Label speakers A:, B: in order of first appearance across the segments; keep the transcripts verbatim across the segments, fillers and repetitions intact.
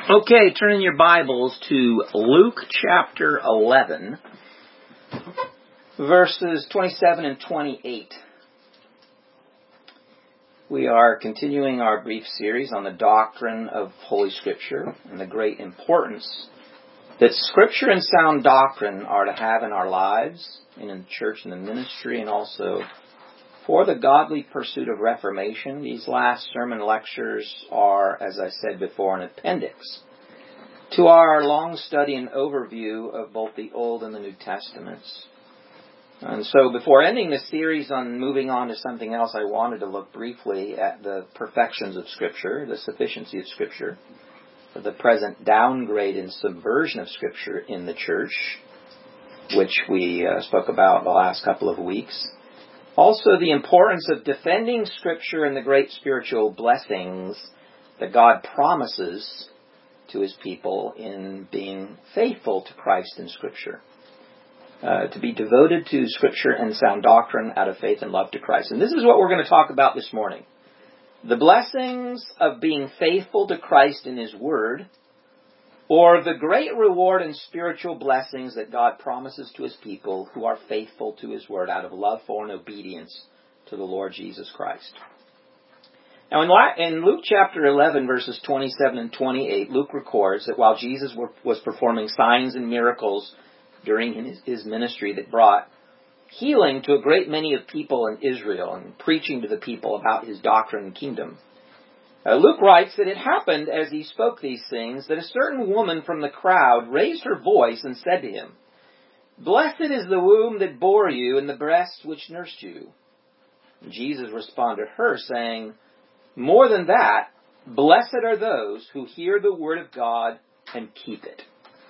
A: Okay, turn in your Bibles to Luke chapter eleven, verses twenty-seven and twenty-eight. We are continuing our brief series on the doctrine of Holy Scripture and the great importance that Scripture and sound doctrine are to have in our lives, and in the church and the ministry, and also for the godly pursuit of reformation. These last sermon lectures are, as I said before, an appendix to our long study and overview of both the Old and the New Testaments. And so before ending the series on moving on to something else, I wanted to look briefly at the perfections of Scripture, the sufficiency of Scripture, the present downgrade and subversion of Scripture in the church, which we uh, spoke about the last couple of weeks. Also, the importance of defending Scripture and the great spiritual blessings that God promises to His people in being faithful to Christ in Scripture. Uh, to be devoted to Scripture and sound doctrine out of faith and love to Christ. And this is what we're going to talk about this morning. The blessings of being faithful to Christ in His Word, or the great reward and spiritual blessings that God promises to His people who are faithful to His Word out of love for and obedience to the Lord Jesus Christ. Now in Luke chapter eleven, verses twenty-seven and twenty-eight, Luke records that while Jesus was performing signs and miracles during his, his ministry that brought healing to a great many of people in Israel and preaching to the people about His doctrine and kingdom, Uh, Luke writes that it happened as He spoke these things that a certain woman from the crowd raised her voice and said to Him, "Blessed is the womb that bore you and the breast which nursed you." And Jesus responded to her, saying, "More than that, blessed are those who hear the word of God and keep it."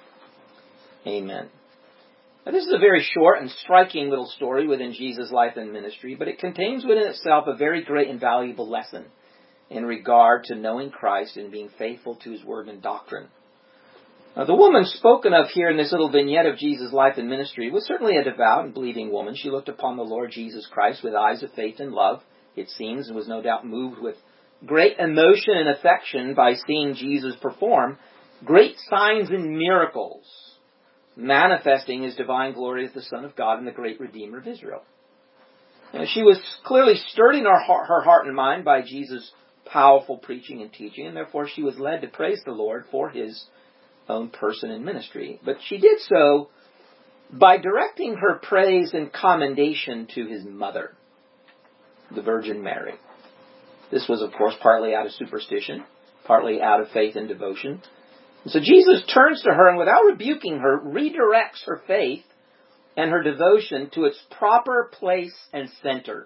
A: Amen. Now, this is a very short and striking little story within Jesus' life and ministry, but it contains within itself a very great and valuable lesson in regard to knowing Christ and being faithful to His Word and doctrine. Now, the woman spoken of here in this little vignette of Jesus' life and ministry was certainly a devout and believing woman. She looked upon the Lord Jesus Christ with eyes of faith and love, it seems, and was no doubt moved with great emotion and affection by seeing Jesus perform great signs and miracles, manifesting His divine glory as the Son of God and the great Redeemer of Israel. Now, she was clearly stirred in her heart, her heart and mind by Jesus' powerful preaching and teaching, and therefore she was led to praise the Lord for His own person and ministry. But she did so by directing her praise and commendation to His mother, the Virgin Mary. This was, of course, partly out of superstition, partly out of faith and devotion. And so Jesus turns to her and, without rebuking her, redirects her faith and her devotion to its proper place and center.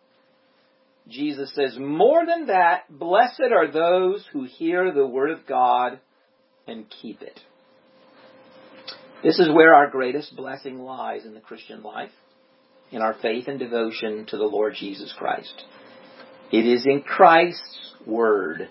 A: Jesus says, "More than that, blessed are those who hear the word of God and keep it." This is where our greatest blessing lies in the Christian life, in our faith and devotion to the Lord Jesus Christ. It is in Christ's Word.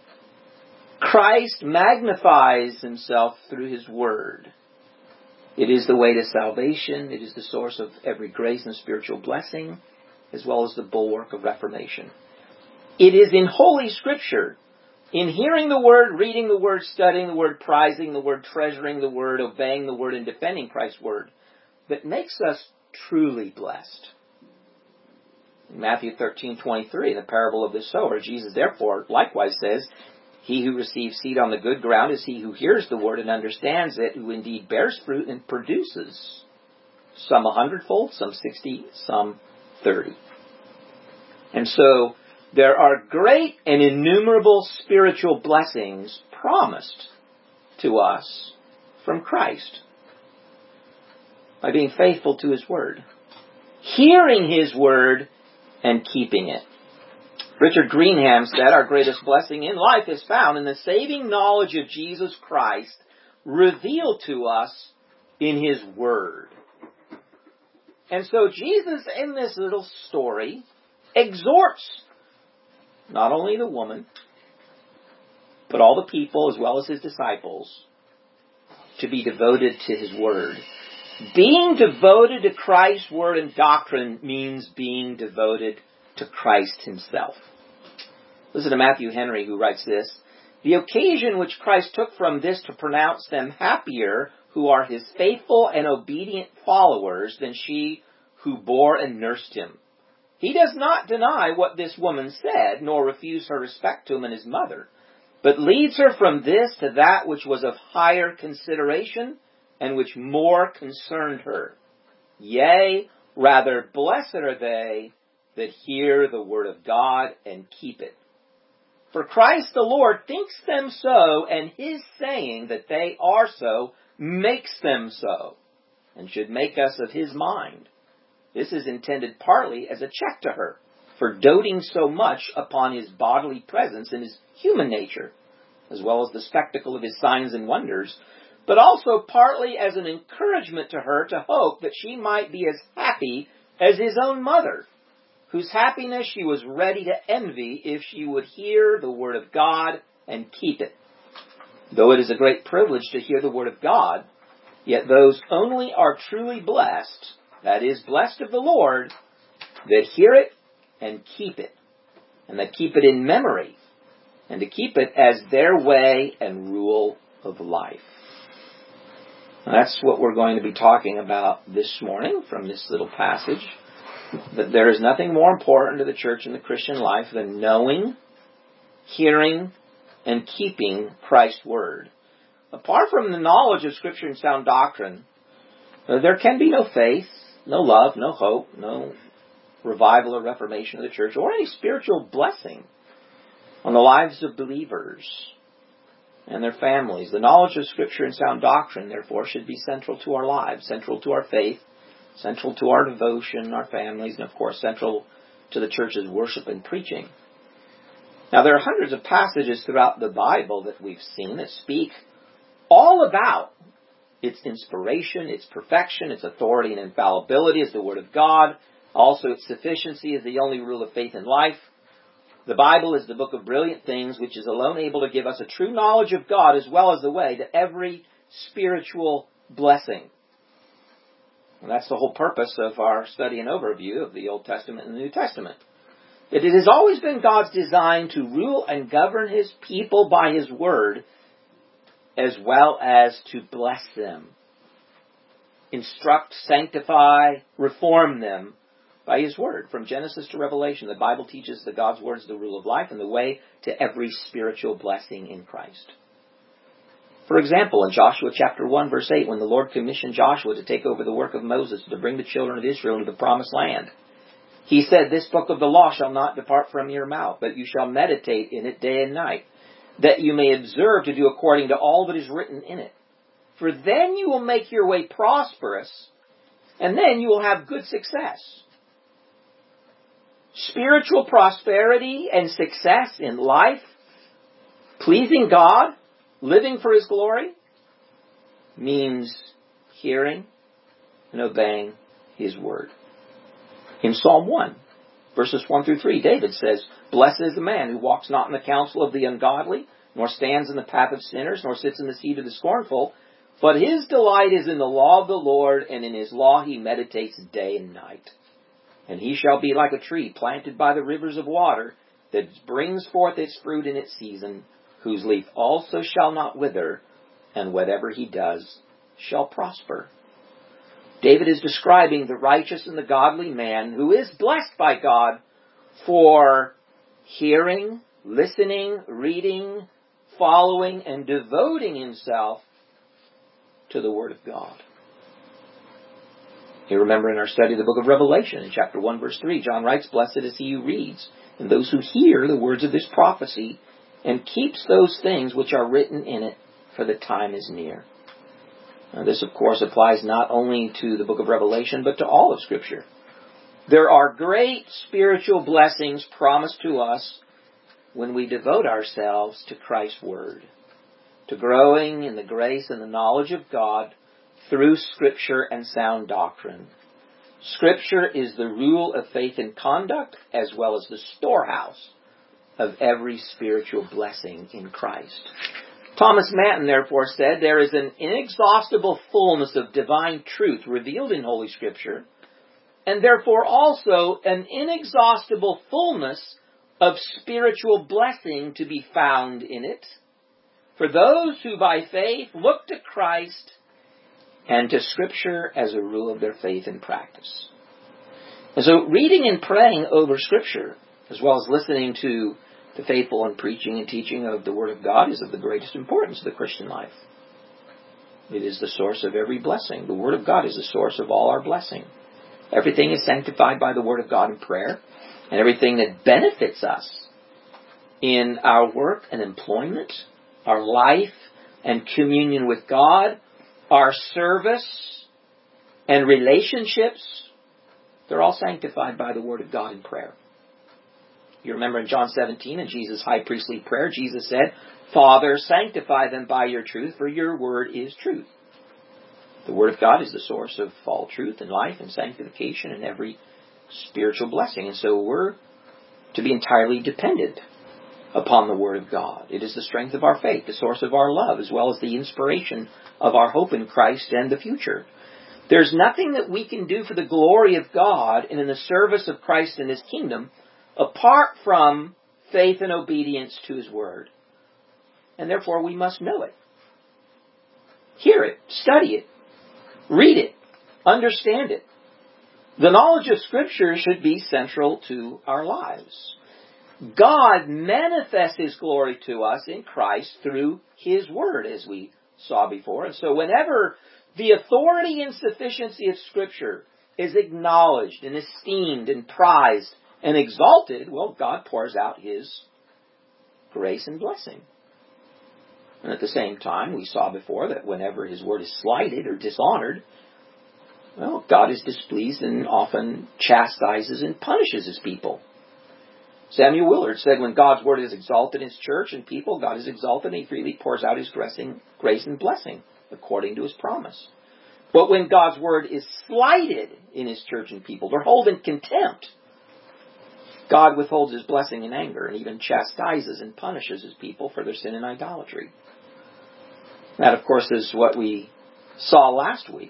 A: Christ magnifies Himself through His Word. It is the way to salvation. It is the source of every grace and spiritual blessing, as well as the bulwark of reformation. It is in Holy Scripture, in hearing the Word, reading the Word, studying the Word, prizing the Word, treasuring the Word, obeying the Word, and defending Christ's Word, that makes us truly blessed. In Matthew thirteen twenty-three, in the parable of the sower, Jesus therefore likewise says, "He who receives seed on the good ground is he who hears the Word and understands it, who indeed bears fruit and produces, some a hundredfold, some sixty, some thirty." And so there are great and innumerable spiritual blessings promised to us from Christ by being faithful to His Word, hearing His Word, and keeping it. Richard Greenham said, "Our greatest blessing in life is found in the saving knowledge of Jesus Christ revealed to us in His Word." And so Jesus, in this little story, exhorts not only the woman, but all the people as well as His disciples to be devoted to His Word. Being devoted to Christ's Word and doctrine means being devoted to Christ Himself. Listen to Matthew Henry, who writes this: The occasion which Christ took from this to pronounce them happier who are his faithful and obedient followers than she who bore and nursed him. He does not deny what this woman said, nor refuse her respect to him and his mother, but leads her from this to that which was of higher consideration and which more concerned her. Yea, rather blessed are they that hear the word of God and keep it. For Christ the Lord thinks them so, and his saying that they are so makes them so, and should make us of his mind. This is intended partly as a check to her, for doting so much upon his bodily presence and his human nature, as well as the spectacle of his signs and wonders, but also partly as an encouragement to her to hope that she might be as happy as his own mother, whose happiness she was ready to envy if she would hear the word of God and keep it. Though it is a great privilege to hear the word of God, yet those only are truly blessed, that is, blessed of the Lord, that hear it and keep it, and that keep it in memory, and to keep it as their way and rule of life. And that's what we're going to be talking about this morning from this little passage. That there is nothing more important to the church and the Christian life than knowing, hearing, and keeping Christ's word. Apart from the knowledge of Scripture and sound doctrine, there can be no faith, no love, no hope, no revival or reformation of the church, or any spiritual blessing on the lives of believers and their families. The knowledge of Scripture and sound doctrine, therefore, should be central to our lives, central to our faith, central to our devotion, our families, and of course central to the church's worship and preaching. Now there are hundreds of passages throughout the Bible that we've seen that speak all about its inspiration, its perfection, its authority and infallibility as the Word of God, also its sufficiency as the only rule of faith in life. The Bible is the book of brilliant things which is alone able to give us a true knowledge of God as well as the way to every spiritual blessing. And that's the whole purpose of our study and overview of the Old Testament and the New Testament. It has always been God's design to rule and govern his people by his word, as well as to bless them, instruct, sanctify, reform them by his word. From Genesis to Revelation, the Bible teaches that God's word is the rule of life and the way to every spiritual blessing in Christ. For example, in Joshua chapter one, verse eight, when the Lord commissioned Joshua to take over the work of Moses to bring the children of Israel into the promised land, he said, "This book of the law shall not depart from your mouth, but you shall meditate in it day and night, that you may observe to do according to all that is written in it. For then you will make your way prosperous, and then you will have good success." Spiritual prosperity and success in life, pleasing God, living for his glory, means hearing and obeying his word. In Psalm one, verses one through three, David says, "Blessed is the man who walks not in the counsel of the ungodly, nor stands in the path of sinners, nor sits in the seat of the scornful, but his delight is in the law of the Lord, and in his law he meditates day and night. And he shall be like a tree planted by the rivers of water, that brings forth its fruit in its season, whose leaf also shall not wither, and whatever he does shall prosper." David is describing the righteous and the godly man who is blessed by God for hearing, listening, reading, following, and devoting himself to the Word of God. You remember in our study of the book of Revelation, in chapter one, verse three, John writes, "Blessed is he who reads, and those who hear the words of this prophecy, and keeps those things which are written in it, for the time is near." Now, this, of course, applies not only to the book of Revelation, but to all of Scripture. There are great spiritual blessings promised to us when we devote ourselves to Christ's Word, to growing in the grace and the knowledge of God through Scripture and sound doctrine. Scripture is the rule of faith and conduct, as well as the storehouse of every spiritual blessing in Christ. Thomas Manton, therefore, said, "There is an inexhaustible fullness of divine truth revealed in Holy Scripture, and therefore also an inexhaustible fullness of spiritual blessing to be found in it, for those who by faith look to Christ and to Scripture as a rule of their faith and practice. And so reading and praying over Scripture, as well as listening to the faithful and preaching and teaching of the Word of God, is of the greatest importance to the Christian life. It is the source of every blessing. The Word of God is the source of all our blessing. Everything is sanctified by the Word of God in prayer, and everything that benefits us in our work and employment, our life and communion with God, our service and relationships, they're all sanctified by the Word of God in prayer. You remember in John seventeen, in Jesus' high priestly prayer, Jesus said, Father, sanctify them by your truth, for your word is truth. The Word of God is the source of all truth and life and sanctification and every spiritual blessing. And so we're to be entirely dependent upon the Word of God. It is the strength of our faith, the source of our love, as well as the inspiration of our hope in Christ and the future. There's nothing that we can do for the glory of God and in the service of Christ and His kingdom apart from faith and obedience to His Word. And therefore we must know it. Hear it, study it, read it, understand it. The knowledge of Scripture should be central to our lives. God manifests His glory to us in Christ through His Word, as we saw before. And so whenever the authority and sufficiency of Scripture is acknowledged and esteemed and prized and exalted, well, God pours out His grace and blessing. And at the same time, we saw before that whenever His Word is slighted or dishonored, well, God is displeased and often chastises and punishes His people. Samuel Willard said, when God's Word is exalted in His church and people, God is exalted and He freely pours out His grace and blessing according to His promise. But when God's Word is slighted in His church and people, they're held in contempt, God withholds His blessing in anger and even chastises and punishes His people for their sin and idolatry. That, of course, is what we saw last week.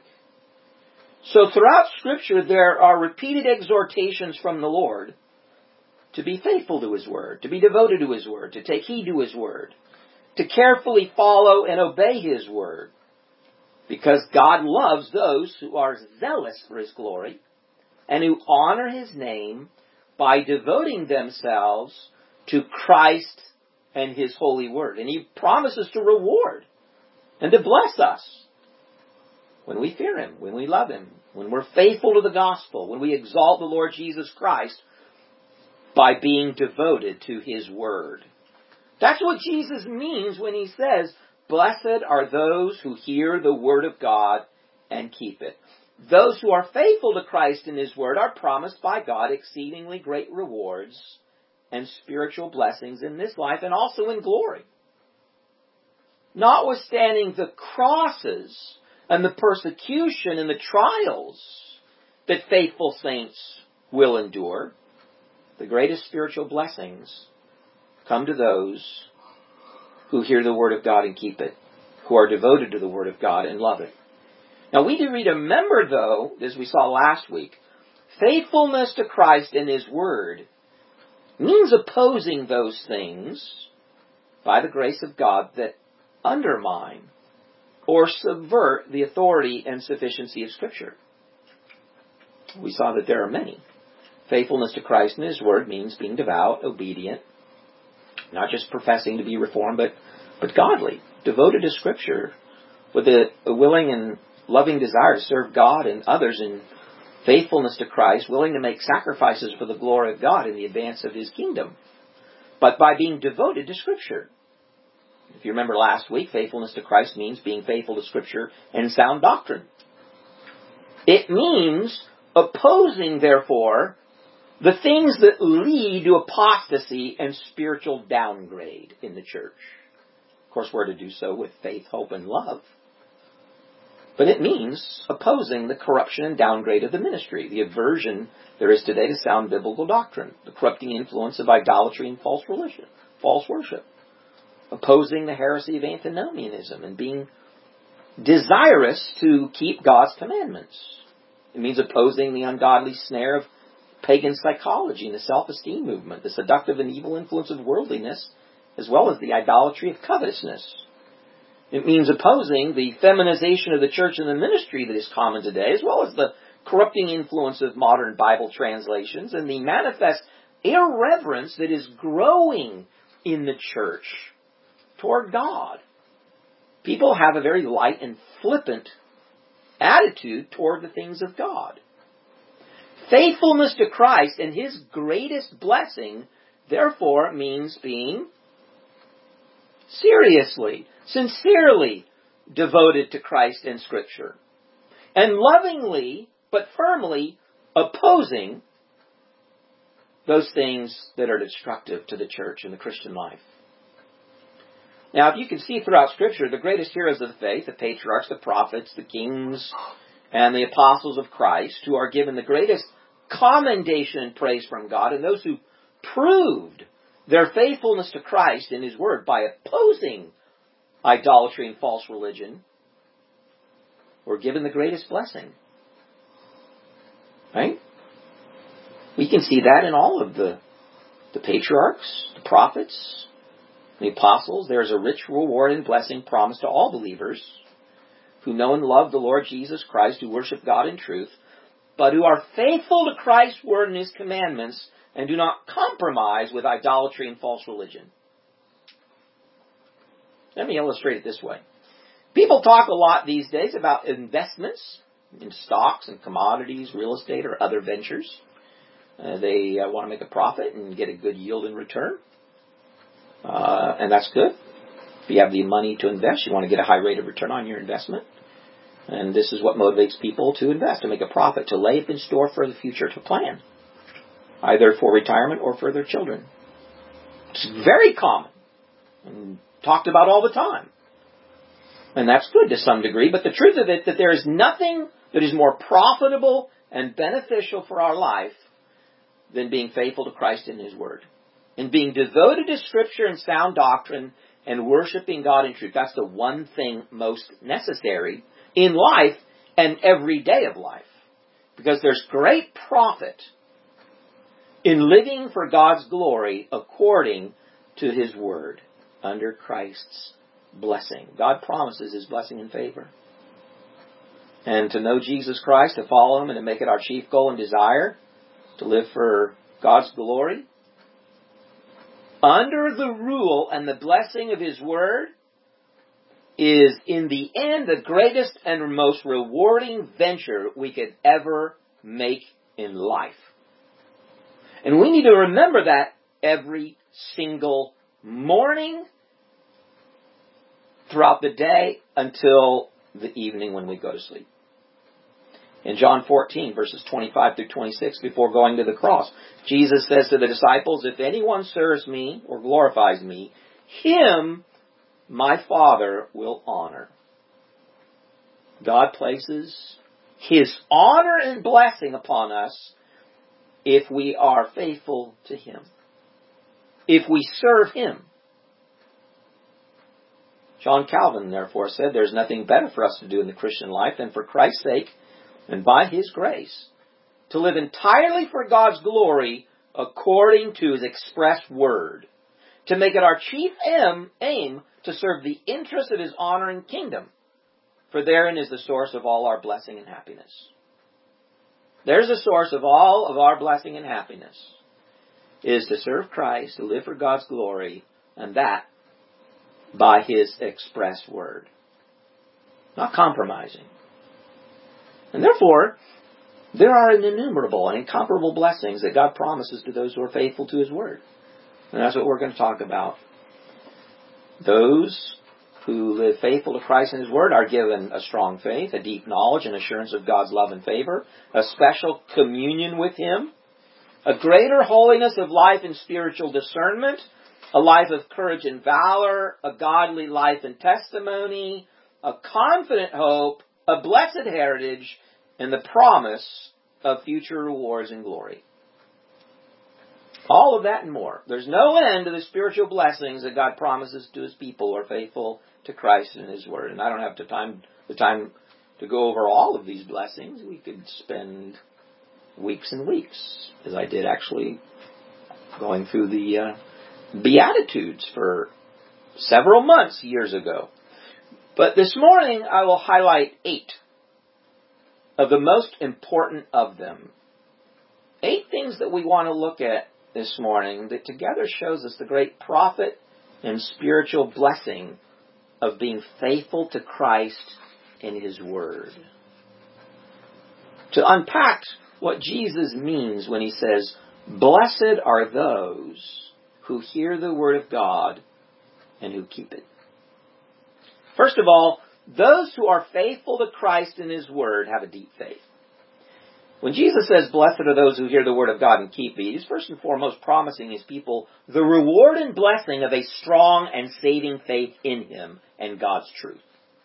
A: So throughout Scripture, there are repeated exhortations from the Lord to be faithful to His Word, to be devoted to His Word, to take heed to His Word, to carefully follow and obey His Word, because God loves those who are zealous for His glory and who honor His name by devoting themselves to Christ and His holy Word. And He promises to reward and to bless us when we fear Him, when we love Him, when we're faithful to the gospel, when we exalt the Lord Jesus Christ by being devoted to His Word. That's what Jesus means when He says, blessed are those who hear the Word of God and keep it. Those who are faithful to Christ and His Word are promised by God exceedingly great rewards and spiritual blessings in this life and also in glory. Notwithstanding the crosses and the persecution and the trials that faithful saints will endure, the greatest spiritual blessings come to those who hear the Word of God and keep it, who are devoted to the Word of God and love it. Now we do remember, though, as we saw last week, faithfulness to Christ and His Word means opposing those things by the grace of God that undermine or subvert the authority and sufficiency of Scripture. We saw that there are many. Faithfulness to Christ and His Word means being devout, obedient, not just professing to be reformed, but, but godly, devoted to Scripture, with a, a willing and loving desire to serve God and others in faithfulness to Christ, willing to make sacrifices for the glory of God in the advance of His kingdom, but by being devoted to Scripture. If you remember last week, faithfulness to Christ means being faithful to Scripture and sound doctrine. It means opposing, therefore, the things that lead to apostasy and spiritual downgrade in the church. Of course, we're to do so with faith, hope, and love. But it means opposing the corruption and downgrade of the ministry, the aversion there is today to sound biblical doctrine, the corrupting influence of idolatry and false religion, false worship. Opposing the heresy of antinomianism and being desirous to keep God's commandments. It means opposing the ungodly snare of pagan psychology and the self-esteem movement, the seductive and evil influence of worldliness, as well as the idolatry of covetousness. It means opposing the feminization of the church and the ministry that is common today, as well as the corrupting influence of modern Bible translations and the manifest irreverence that is growing in the church toward God. People have a very light and flippant attitude toward the things of God. Faithfulness to Christ and His greatest blessing, therefore, means being seriously, sincerely devoted to Christ and Scripture, and lovingly but firmly opposing those things that are destructive to the church and the Christian life. Now, if you can see throughout Scripture, the greatest heroes of the faith, the patriarchs, the prophets, the kings, and the apostles of Christ, who are given the greatest commendation and praise from God, and those who proved their faithfulness to Christ and His Word by opposing idolatry and false religion, were given the greatest blessing. Right? We can see that in all of the, the patriarchs, the prophets, the apostles. There is a rich reward and blessing promised to all believers who know and love the Lord Jesus Christ, who worship God in truth, but who are faithful to Christ's word and His commandments and do not compromise with idolatry and false religion. Let me illustrate it this way. People talk a lot these days about investments in stocks and commodities, real estate, or other ventures. Uh, they uh, want to make a profit and get a good yield in return. Uh, and that's good. If you have the money to invest, you want to get a high rate of return on your investment. And this is what motivates people to invest, to make a profit, to lay up in store for the future, to plan, either for retirement or for their children. It's very common and talked about all the time. And that's good to some degree, but the truth of it is that there is nothing that is more profitable and beneficial for our life than being faithful to Christ and His Word, and being devoted to Scripture and sound doctrine and worshiping God in truth. That's the one thing most necessary in life and every day of life, because there's great profit in living for God's glory according to His Word, under Christ's blessing. God promises His blessing and favor. And to know Jesus Christ, to follow Him, and to make it our chief goal and desire, to live for God's glory, under the rule and the blessing of His Word, is in the end the greatest and most rewarding venture we could ever make in life. And we need to remember that every single morning, throughout the day, until the evening when we go to sleep. In John fourteen, verses twenty-five through twenty-six, before going to the cross, Jesus says to the disciples, "If anyone serves me or glorifies me, him my Father will honor." God places His honor and blessing upon us if we are faithful to Him, if we serve Him. John Calvin, therefore, said, "There's nothing better for us to do in the Christian life than for Christ's sake and by His grace to live entirely for God's glory according to His express word, to make it our chief aim, aim to serve the interests of His honor and kingdom, for therein is the source of all our blessing and happiness." There's the source of all of our blessing and happiness, is to serve Christ, to live for God's glory, and that by His express word. Not compromising. And therefore, there are innumerable and incomparable blessings that God promises to those who are faithful to His Word. And that's what we're going to talk about. Those who live faithful to Christ and His Word are given a strong faith, a deep knowledge and assurance of God's love and favor, a special communion with Him, a greater holiness of life and spiritual discernment, a life of courage and valor, a godly life and testimony, a confident hope, a blessed heritage, and the promise of future rewards and glory. All of that and more. There's no end to the spiritual blessings that God promises to His people who are faithful to Christ and His Word. And I don't have the time, the time to go over all of these blessings. We could spend weeks and weeks, as I did actually going through the uh, Beatitudes for several months years ago. But this morning I will highlight eight of the most important of them. Eight things that we want to look at this morning that together shows us the great profit and spiritual blessing of being faithful to Christ in His Word. To unpack what Jesus means when He says, "Blessed are those who hear the Word of God and who keep it." First of all, those who are faithful to Christ in His Word have a deep faith. When Jesus says, "Blessed are those who hear the Word of God and keep it," He's first and foremost promising His people the reward and blessing of a strong and saving faith in Him and God's truth.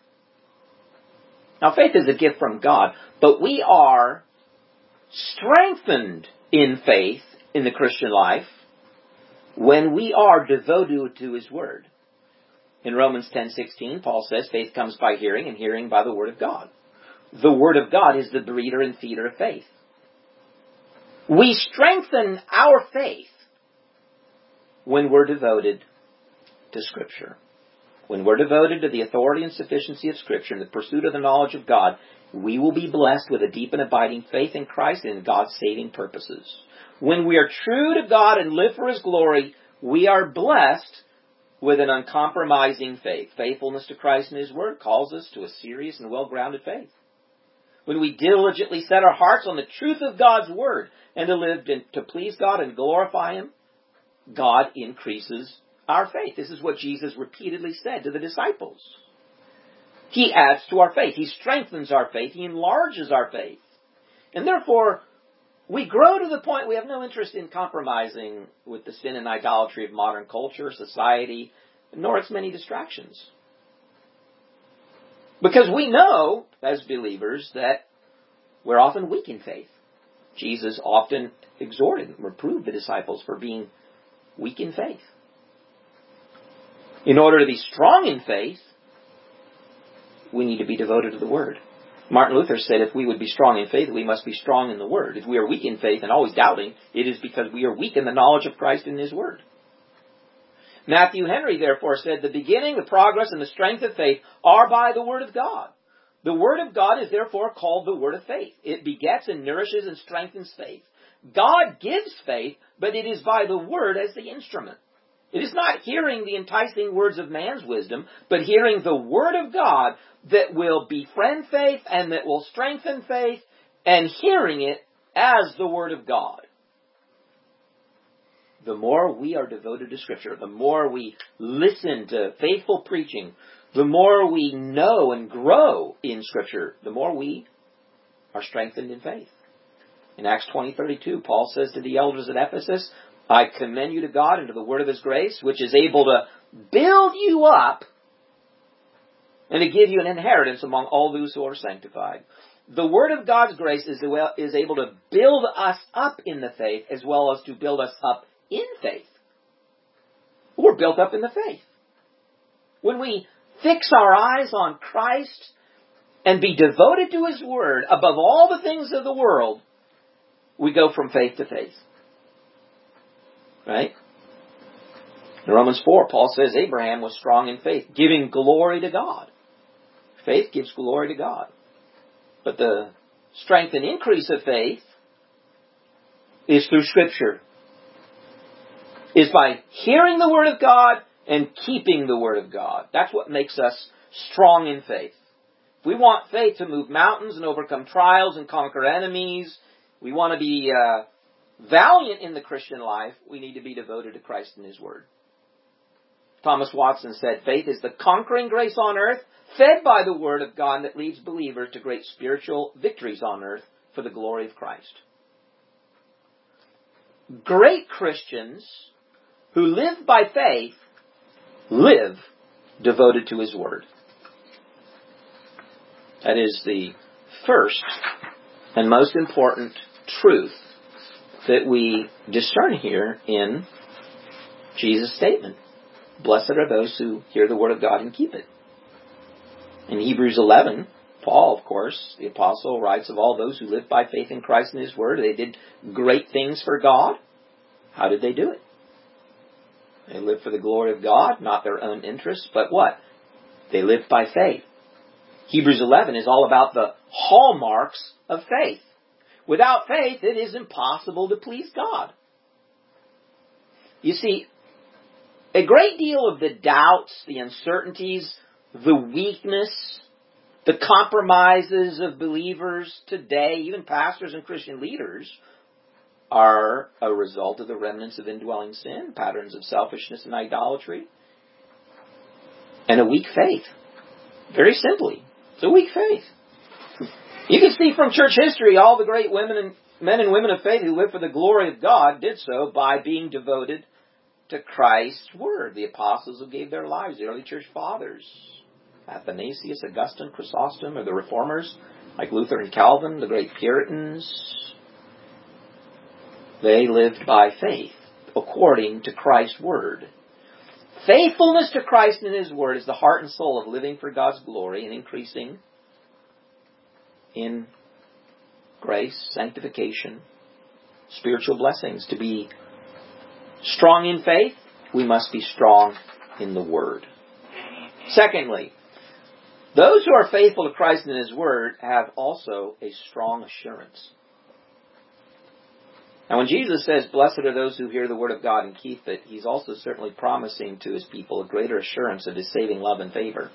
A: Now, faith is a gift from God, but we are strengthened in faith in the Christian life when we are devoted to His Word. In Romans ten sixteen, Paul says, faith comes by hearing, and hearing by the Word of God. The Word of God is the breeder and feeder of faith. We strengthen our faith when we're devoted to Scripture. When we're devoted to the authority and sufficiency of Scripture and the pursuit of the knowledge of God, we will be blessed with a deep and abiding faith in Christ and in God's saving purposes. When we are true to God and live for His glory, we are blessed with an uncompromising faith. Faithfulness to Christ and His Word calls us to a serious and well-grounded faith. When we diligently set our hearts on the truth of God's Word and to live to please God and glorify Him, God increases our faith. This is what Jesus repeatedly said to the disciples. He adds to our faith. He strengthens our faith. He enlarges our faith. And therefore, we grow to the point we have no interest in compromising with the sin and idolatry of modern culture, society, nor its many distractions. Because we know, as believers, that we're often weak in faith. Jesus often exhorted and reproved the disciples for being weak in faith. In order to be strong in faith, we need to be devoted to the Word. Martin Luther said if we would be strong in faith, we must be strong in the Word. If we are weak in faith and always doubting, it is because we are weak in the knowledge of Christ and His Word. Matthew Henry, therefore, said, the beginning, the progress, and the strength of faith are by the Word of God. The Word of God is therefore called the Word of faith. It begets and nourishes and strengthens faith. God gives faith, but it is by the Word as the instrument. It is not hearing the enticing words of man's wisdom, but hearing the Word of God that will befriend faith and that will strengthen faith, and hearing it as the Word of God. The more we are devoted to Scripture, the more we listen to faithful preaching, the more we know and grow in Scripture, the more we are strengthened in faith. In Acts twenty thirty-two, Paul says to the elders at Ephesus, I commend you to God and to the word of His grace, which is able to build you up and to give you an inheritance among all those who are sanctified. The word of God's grace is, is able to build us up in the faith as well as to build us up in faith. We're built up in the faith. When we fix our eyes on Christ and be devoted to His Word above all the things of the world, we go from faith to faith. Right? In Romans four, Paul says Abraham was strong in faith, giving glory to God. Faith gives glory to God. But the strength and increase of faith is through Scripture. Is by hearing the Word of God and keeping the Word of God. That's what makes us strong in faith. If we want faith to move mountains and overcome trials and conquer enemies, we want to be uh, valiant in the Christian life, we need to be devoted to Christ and His Word. Thomas Watson said, faith is the conquering grace on earth, fed by the Word of God that leads believers to great spiritual victories on earth for the glory of Christ. Great Christians who live by faith live devoted to His Word. That is the first and most important truth that we discern here in Jesus' statement. Blessed are those who hear the Word of God and keep it. In Hebrews eleven, Paul, of course, the apostle, writes of all those who live by faith in Christ and His Word. They did great things for God. How did they do it? They lived for the glory of God, not their own interests, but what? They lived by faith. Hebrews eleven is all about the hallmarks of faith. Without faith, it is impossible to please God. You see, a great deal of the doubts, the uncertainties, the weakness, the compromises of believers today, even pastors and Christian leaders, are a result of the remnants of indwelling sin, patterns of selfishness and idolatry, and a weak faith. Very simply, it's a weak faith. You can see from church history all the great women and men and women of faith who lived for the glory of God did so by being devoted to Christ's word. The apostles who gave their lives, the early church fathers, Athanasius, Augustine, Chrysostom, or the reformers like Luther and Calvin, the great Puritans. They lived by faith according to Christ's word. Faithfulness to Christ and His word is the heart and soul of living for God's glory and increasing in grace, sanctification, spiritual blessings. To be strong in faith, we must be strong in the Word. Secondly, those who are faithful to Christ and His Word have also a strong assurance. Now when Jesus says, blessed are those who hear the Word of God and keep it, He's also certainly promising to His people a greater assurance of His saving love and favor.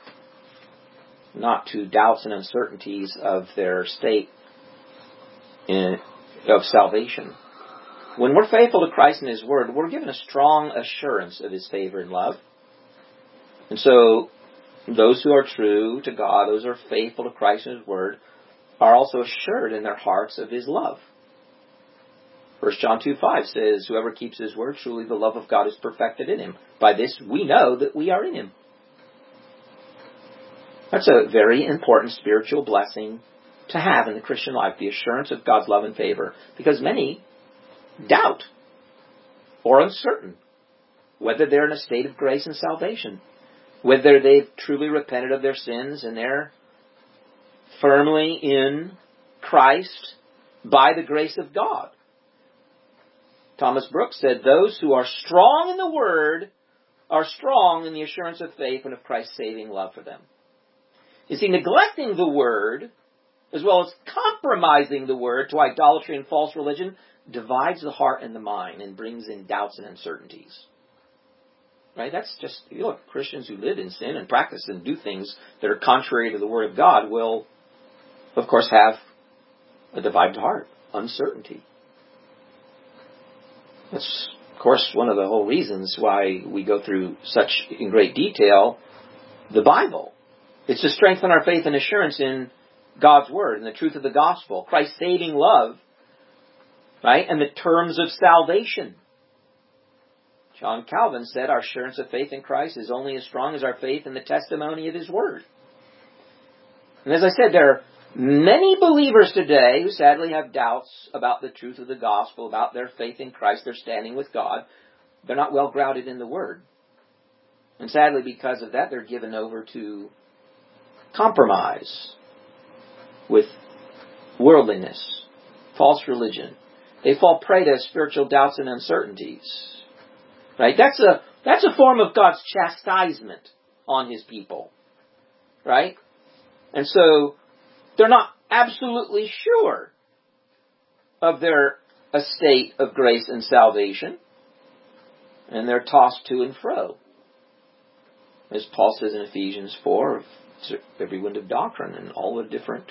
A: Not to doubts and uncertainties of their state in, of salvation. When we're faithful to Christ and His Word, we're given a strong assurance of His favor and love. And so, those who are true to God, those who are faithful to Christ and His Word, are also assured in their hearts of His love. First John two five says, whoever keeps His Word, truly the love of God is perfected in him. By this we know that we are in Him. That's a very important spiritual blessing to have in the Christian life, the assurance of God's love and favor. Because many doubt or uncertain whether they're in a state of grace and salvation, whether they've truly repented of their sins and they're firmly in Christ by the grace of God. Thomas Brooks said, those who are strong in the Word are strong in the assurance of faith and of Christ's saving love for them. You see, neglecting the Word, as well as compromising the Word to idolatry and false religion, divides the heart and the mind and brings in doubts and uncertainties. Right? That's just, you look, Christians who live in sin and practice and do things that are contrary to the Word of God will, of course, have a divided heart, uncertainty. That's, of course, one of the whole reasons why we go through such in great detail the Bible. It's to strengthen our faith and assurance in God's Word and the truth of the gospel, Christ's saving love, right, and the terms of salvation. John Calvin said, our assurance of faith in Christ is only as strong as our faith in the testimony of His Word. And as I said, there are many believers today who sadly have doubts about the truth of the gospel, about their faith in Christ, their standing with God. They're not well grounded in the Word. And sadly, because of that, they're given over to compromise with worldliness, false religion. They fall prey to spiritual doubts and uncertainties. Right? That's a that's a form of God's chastisement on His people. Right? And so they're not absolutely sure of their estate of grace and salvation. And they're tossed to and fro. As Paul says in Ephesians four, every wind of doctrine and all the different,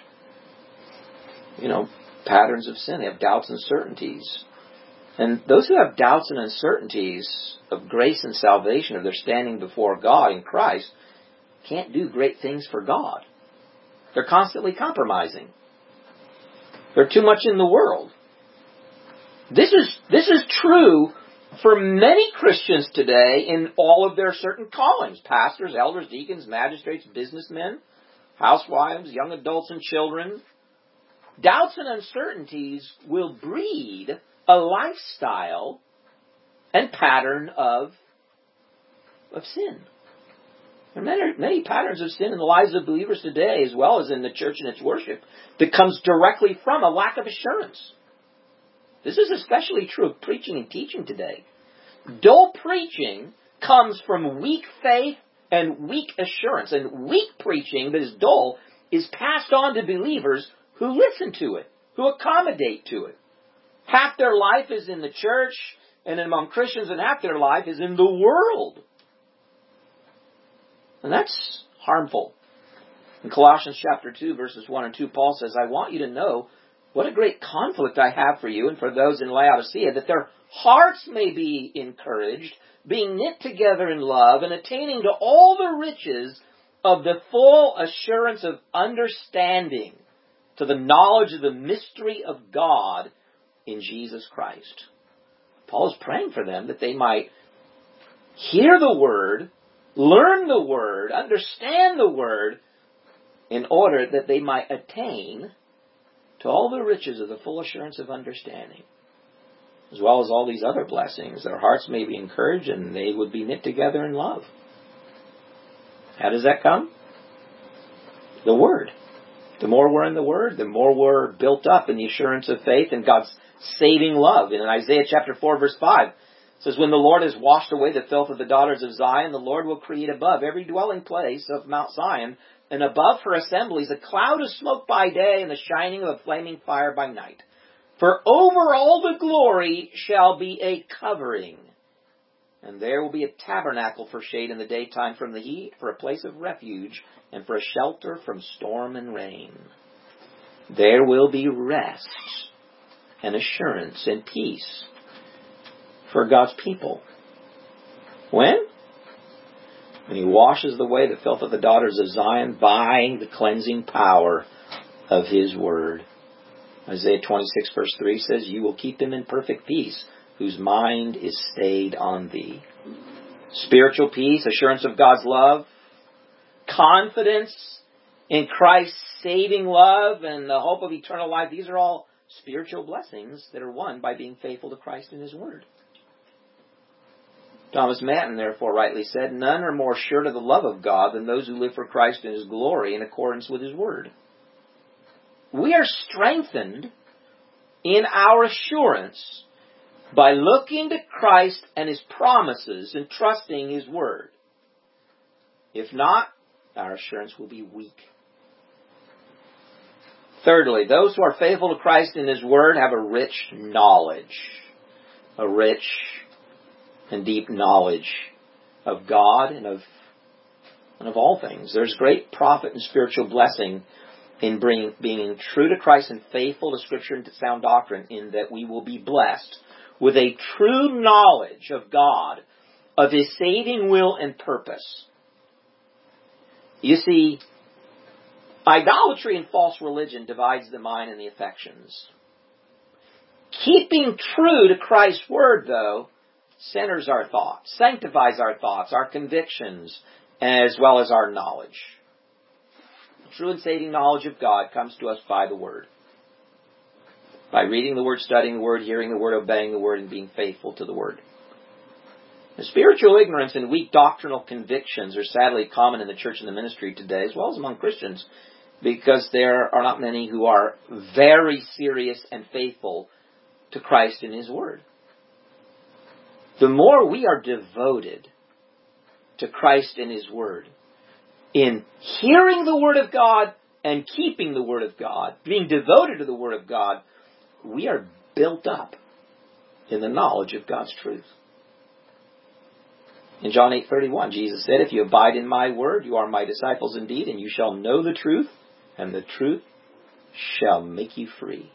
A: you know, patterns of sin. They have doubts and uncertainties. And those who have doubts and uncertainties of grace and salvation, of their standing before God in Christ, can't do great things for God. They're constantly compromising. They're too much in the world. This is, this is true for many Christians today in all of their certain callings. Pastors, elders, deacons, magistrates, businessmen, housewives, young adults and children. Doubts and uncertainties will breed a lifestyle and pattern of, of sin. There are many, many patterns of sin in the lives of believers today, as well as in the church and its worship, that comes directly from a lack of assurance. This is especially true of preaching and teaching today. Dull preaching comes from weak faith and weak assurance. And weak preaching that is dull is passed on to believers who listen to it, who accommodate to it. Half their life is in the church and among Christians, and half their life is in the world. And that's harmful. In Colossians chapter two, verses one and two, Paul says, I want you to know what a great conflict I have for you and for those in Laodicea, that their hearts may be encouraged, being knit together in love, and attaining to all the riches of the full assurance of understanding, to the knowledge of the mystery of God in Jesus Christ. Paul is praying for them that they might hear the Word, learn the Word, understand the Word, in order that they might attain to all the riches of the full assurance of understanding, as well as all these other blessings. Their hearts may be encouraged and they would be knit together in love. How does that come? The Word. The more we're in the Word, the more we're built up in the assurance of faith and God's saving love. In Isaiah chapter four, verse five, it says, when the Lord has washed away the filth of the daughters of Zion, the Lord will create above every dwelling place of Mount Zion, and above her assemblies, a cloud of smoke by day and the shining of a flaming fire by night. For over all the glory shall be a covering, and there will be a tabernacle for shade in the daytime from the heat, for a place of refuge, and for a shelter from storm and rain. There will be rest and assurance and peace for God's people. When? When He washes away the filth of the daughters of Zion by the cleansing power of His Word. Isaiah twenty-six verse three says, you will keep him in perfect peace, whose mind is stayed on Thee. Spiritual peace, assurance of God's love, confidence in Christ's saving love, and the hope of eternal life. These are all spiritual blessings that are won by being faithful to Christ and His Word. Thomas Manton, therefore, rightly said, none are more sure to the love of God than those who live for Christ and His glory in accordance with His Word. We are strengthened in our assurance by looking to Christ and His promises and trusting His Word. If not, our assurance will be weak. Thirdly, those who are faithful to Christ and His Word have a rich knowledge. A rich and deep knowledge of God and of, and of all things. There's great profit and spiritual blessing in bringing, being true to Christ and faithful to Scripture and to sound doctrine, in that we will be blessed with a true knowledge of God, of His saving will and purpose. You see, idolatry and false religion divides the mind and the affections. Keeping true to Christ's Word, though, centers our thoughts, sanctifies our thoughts, our convictions, as well as our knowledge. True and saving knowledge of God comes to us by the Word. By reading the Word, studying the Word, hearing the Word, obeying the Word, and being faithful to the Word. The spiritual ignorance and weak doctrinal convictions are sadly common in the church and the ministry today, as well as among Christians, because there are not many who are very serious and faithful to Christ and His Word. The more we are devoted to Christ and His Word, in hearing the Word of God and keeping the Word of God, being devoted to the Word of God, we are built up in the knowledge of God's truth. In John eight thirty-one, Jesus said, if you abide in my word, you are my disciples indeed, and you shall know the truth, and the truth shall make you free.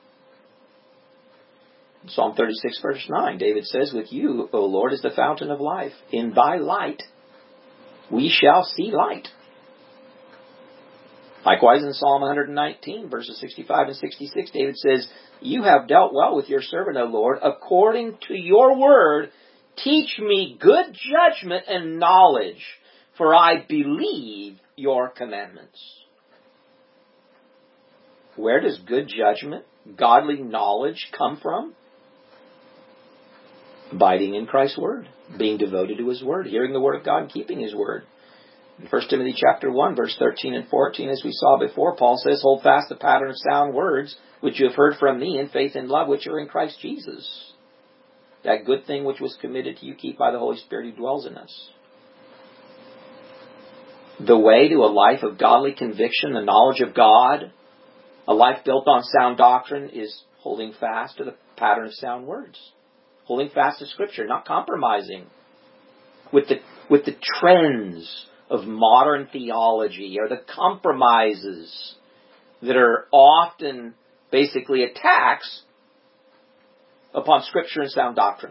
A: In Psalm thirty-six, verse nine, David says, with you, O Lord, is the fountain of life. In thy light we shall see light. Likewise, in Psalm one nineteen, verses sixty-five and sixty-six, David says, you have dealt well with your servant, O Lord, according to your word. Teach me good judgment and knowledge, for I believe your commandments. Where does good judgment, godly knowledge come from? Abiding in Christ's Word, being devoted to His Word, hearing the Word of God and keeping His Word. In First Timothy chapter one, verse thirteen and fourteen, as we saw before, Paul says, hold fast the pattern of sound words, which you have heard from me in faith and love, which are in Christ Jesus. That good thing which was committed to you, keep by the Holy Spirit who dwells in us. the way to a life of godly conviction, the knowledge of God, a life built on sound doctrine, is holding fast to the pattern of sound words. Holding fast to Scripture, not compromising with the, with the trends of modern theology or the compromises that are often basically attacks upon Scripture and sound doctrine.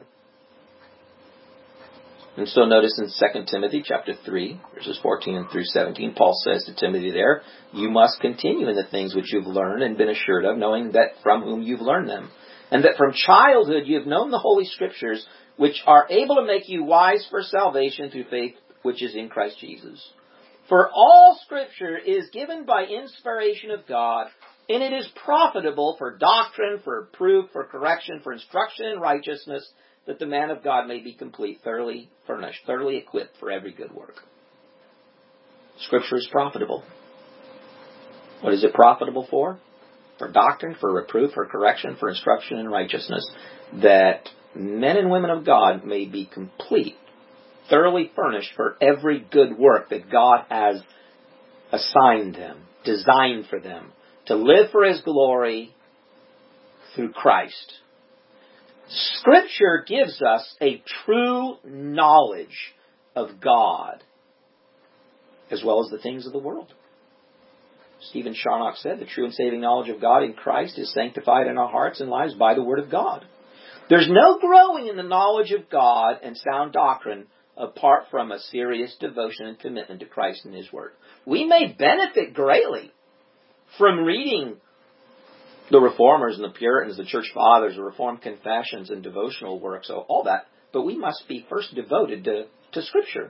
A: And so notice in Second Timothy chapter three, verses fourteen and through seventeen, Paul says to Timothy there, you must continue in the things which you've learned and been assured of, knowing that from whom you've learned them, and that from childhood you have known the Holy Scriptures, which are able to make you wise for salvation through faith which is in Christ Jesus. For all Scripture is given by inspiration of God, and it is profitable for doctrine, for reproof, for correction, for instruction in righteousness, that the man of God may be complete, thoroughly furnished, thoroughly equipped for every good work. Scripture is profitable. What is it profitable for? For doctrine, for reproof, for correction, for instruction in righteousness, that men and women of God may be complete, thoroughly furnished for every good work that God has assigned them, designed for them, to live for His glory through Christ. Scripture gives us a true knowledge of God, as well as the things of the world. Stephen Charnock said, the true and saving knowledge of God in Christ is sanctified in our hearts and lives by the Word of God. There's no growing in the knowledge of God and sound doctrine apart from a serious devotion and commitment to Christ and His Word. We may benefit greatly from reading the Reformers and the Puritans, the Church Fathers, the Reformed confessions and devotional works, so all that, but we must be first devoted to, to Scripture.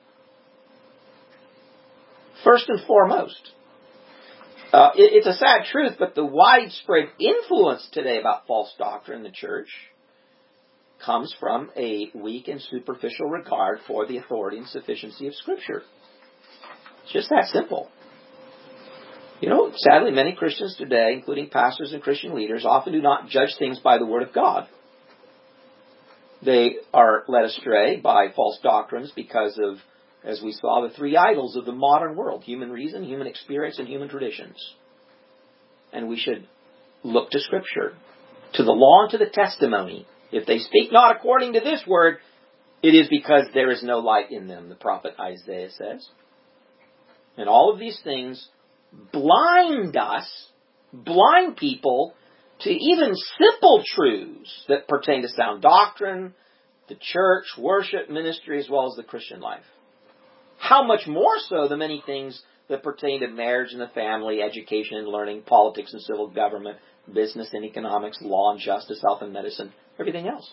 A: First and foremost. Uh, it, it's a sad truth, but the widespread influence today about false doctrine in the church comes from a weak and superficial regard for the authority and sufficiency of Scripture. It's just that simple. You know, sadly, many Christians today, including pastors and Christian leaders, often do not judge things by the Word of God. They are led astray by false doctrines because of, as we saw, the three idols of the modern world: human reason, human experience, and human traditions. And we should look to Scripture, to the law and to the testimony. If they speak not according to this word, it is because there is no light in them, the prophet Isaiah says. And all of these things blind us, blind people, to even simple truths that pertain to sound doctrine, the church, worship, ministry, as well as the Christian life. How much more so the many things that pertain to marriage and the family, education and learning, politics and civil government, business and economics, law and justice, health and medicine, everything else.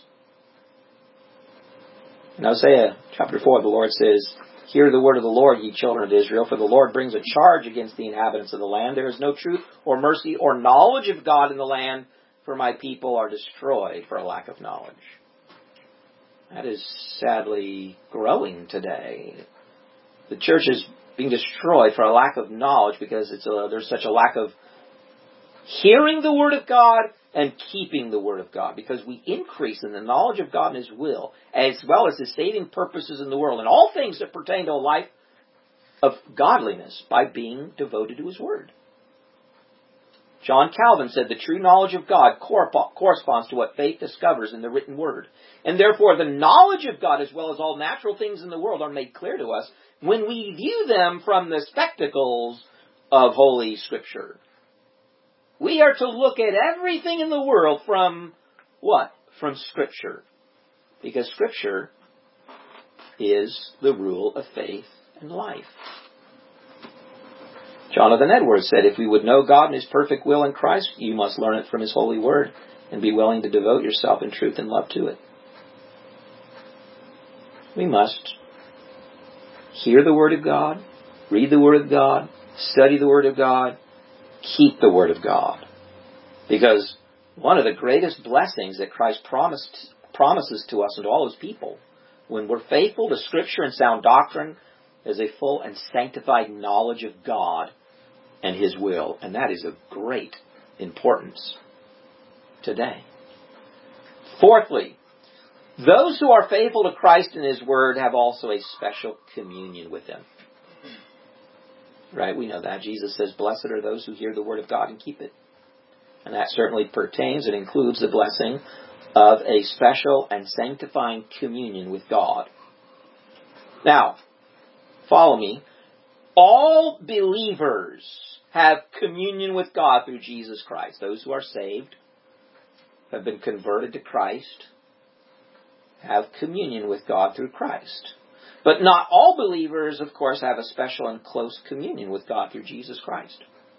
A: In Hosea chapter four, the Lord says, hear the word of the Lord, ye children of Israel, for the Lord brings a charge against the inhabitants of the land. There is no truth or mercy or knowledge of God in the land, for my people are destroyed for a lack of knowledge. That is sadly growing today. The church is being destroyed for a lack of knowledge because it's a, there's such a lack of hearing the Word of God and keeping the Word of God, because we increase in the knowledge of God and His will, as well as His saving purposes in the world, and all things that pertain to a life of godliness, by being devoted to His Word. John Calvin said the true knowledge of God corresponds to what faith discovers in the written Word. And therefore the knowledge of God, as well as all natural things in the world, are made clear to us when we view them from the spectacles of Holy Scripture. We are to look at everything in the world from what? From Scripture. Because Scripture is the rule of faith and life. Jonathan Edwards said, if we would know God and His perfect will in Christ, you must learn it from His holy word and be willing to devote yourself in truth and love to it. We must hear the Word of God, read the Word of God, study the Word of God, keep the Word of God. Because one of the greatest blessings that Christ promised, promises to us and to all His people, when we're faithful to Scripture and sound doctrine, is a full and sanctified knowledge of God and His will. And that is of great importance today. Fourthly, those who are faithful to Christ and His Word have also a special communion with Him. Right? We know that. Jesus says, blessed are those who hear the word of God and keep it. And that certainly pertains and includes the blessing of a special and sanctifying communion with God. Now, follow me. All believers have communion with God through Jesus Christ. Those who are saved, have been converted to Christ, have communion with God through Christ. But not all believers, of course, have a special and close communion with God through Jesus Christ.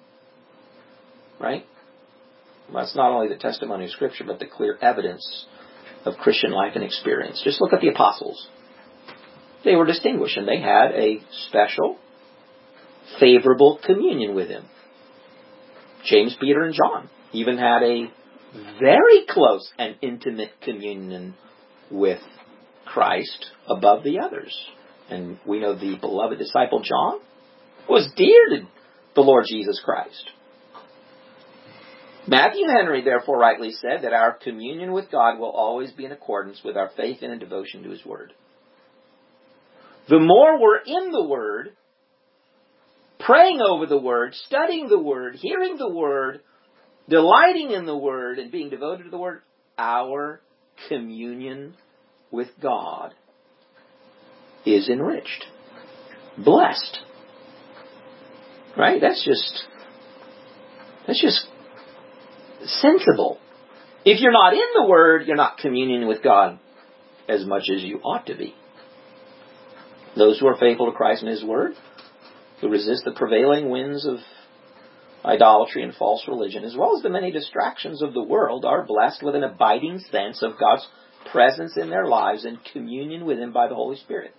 A: Right? Well, that's not only the testimony of Scripture, but the clear evidence of Christian life and experience. Just look at the apostles. They were distinguished, and they had a special, favorable communion with Him. James, Peter, and John even had a very close and intimate communion with Christ above the others. And we know the beloved disciple John was dear to the Lord Jesus Christ. Matthew Henry therefore rightly said that our communion with God will always be in accordance with our faith and devotion to His Word. The more we're in the Word, praying over the Word, studying the Word, hearing the Word, delighting in the Word, and being devoted to the Word, our communion with God is enriched, blessed. Right? That's just, that's just sensible. If you're not in the Word, you're not communing with God as much as you ought to be. Those who are faithful to Christ and His Word, who resist the prevailing winds of idolatry and false religion, as well as the many distractions of the world, are blessed with an abiding sense of God's presence in their lives and communion with Him by the Holy Spirit.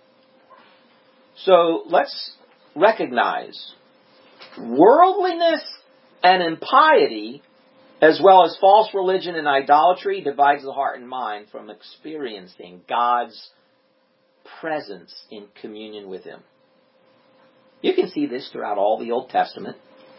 A: So let's recognize worldliness and impiety, as well as false religion and idolatry, divides the heart and mind from experiencing God's presence in communion with Him. You can see this throughout all the Old Testament.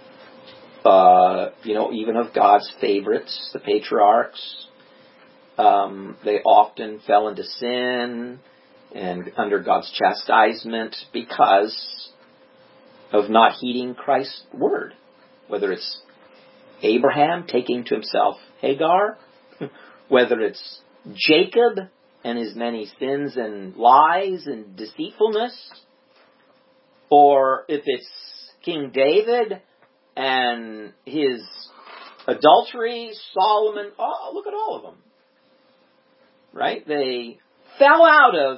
A: Uh, you know, even of God's favorites, the patriarchs, um, they often fell into sin and under God's chastisement because of not heeding Christ's word. Whether it's Abraham taking to himself Hagar, whether it's Jacob and his many sins and lies and deceitfulness, or if it's King David and his adultery, Solomon, oh, look at all of them. Right? They fell out of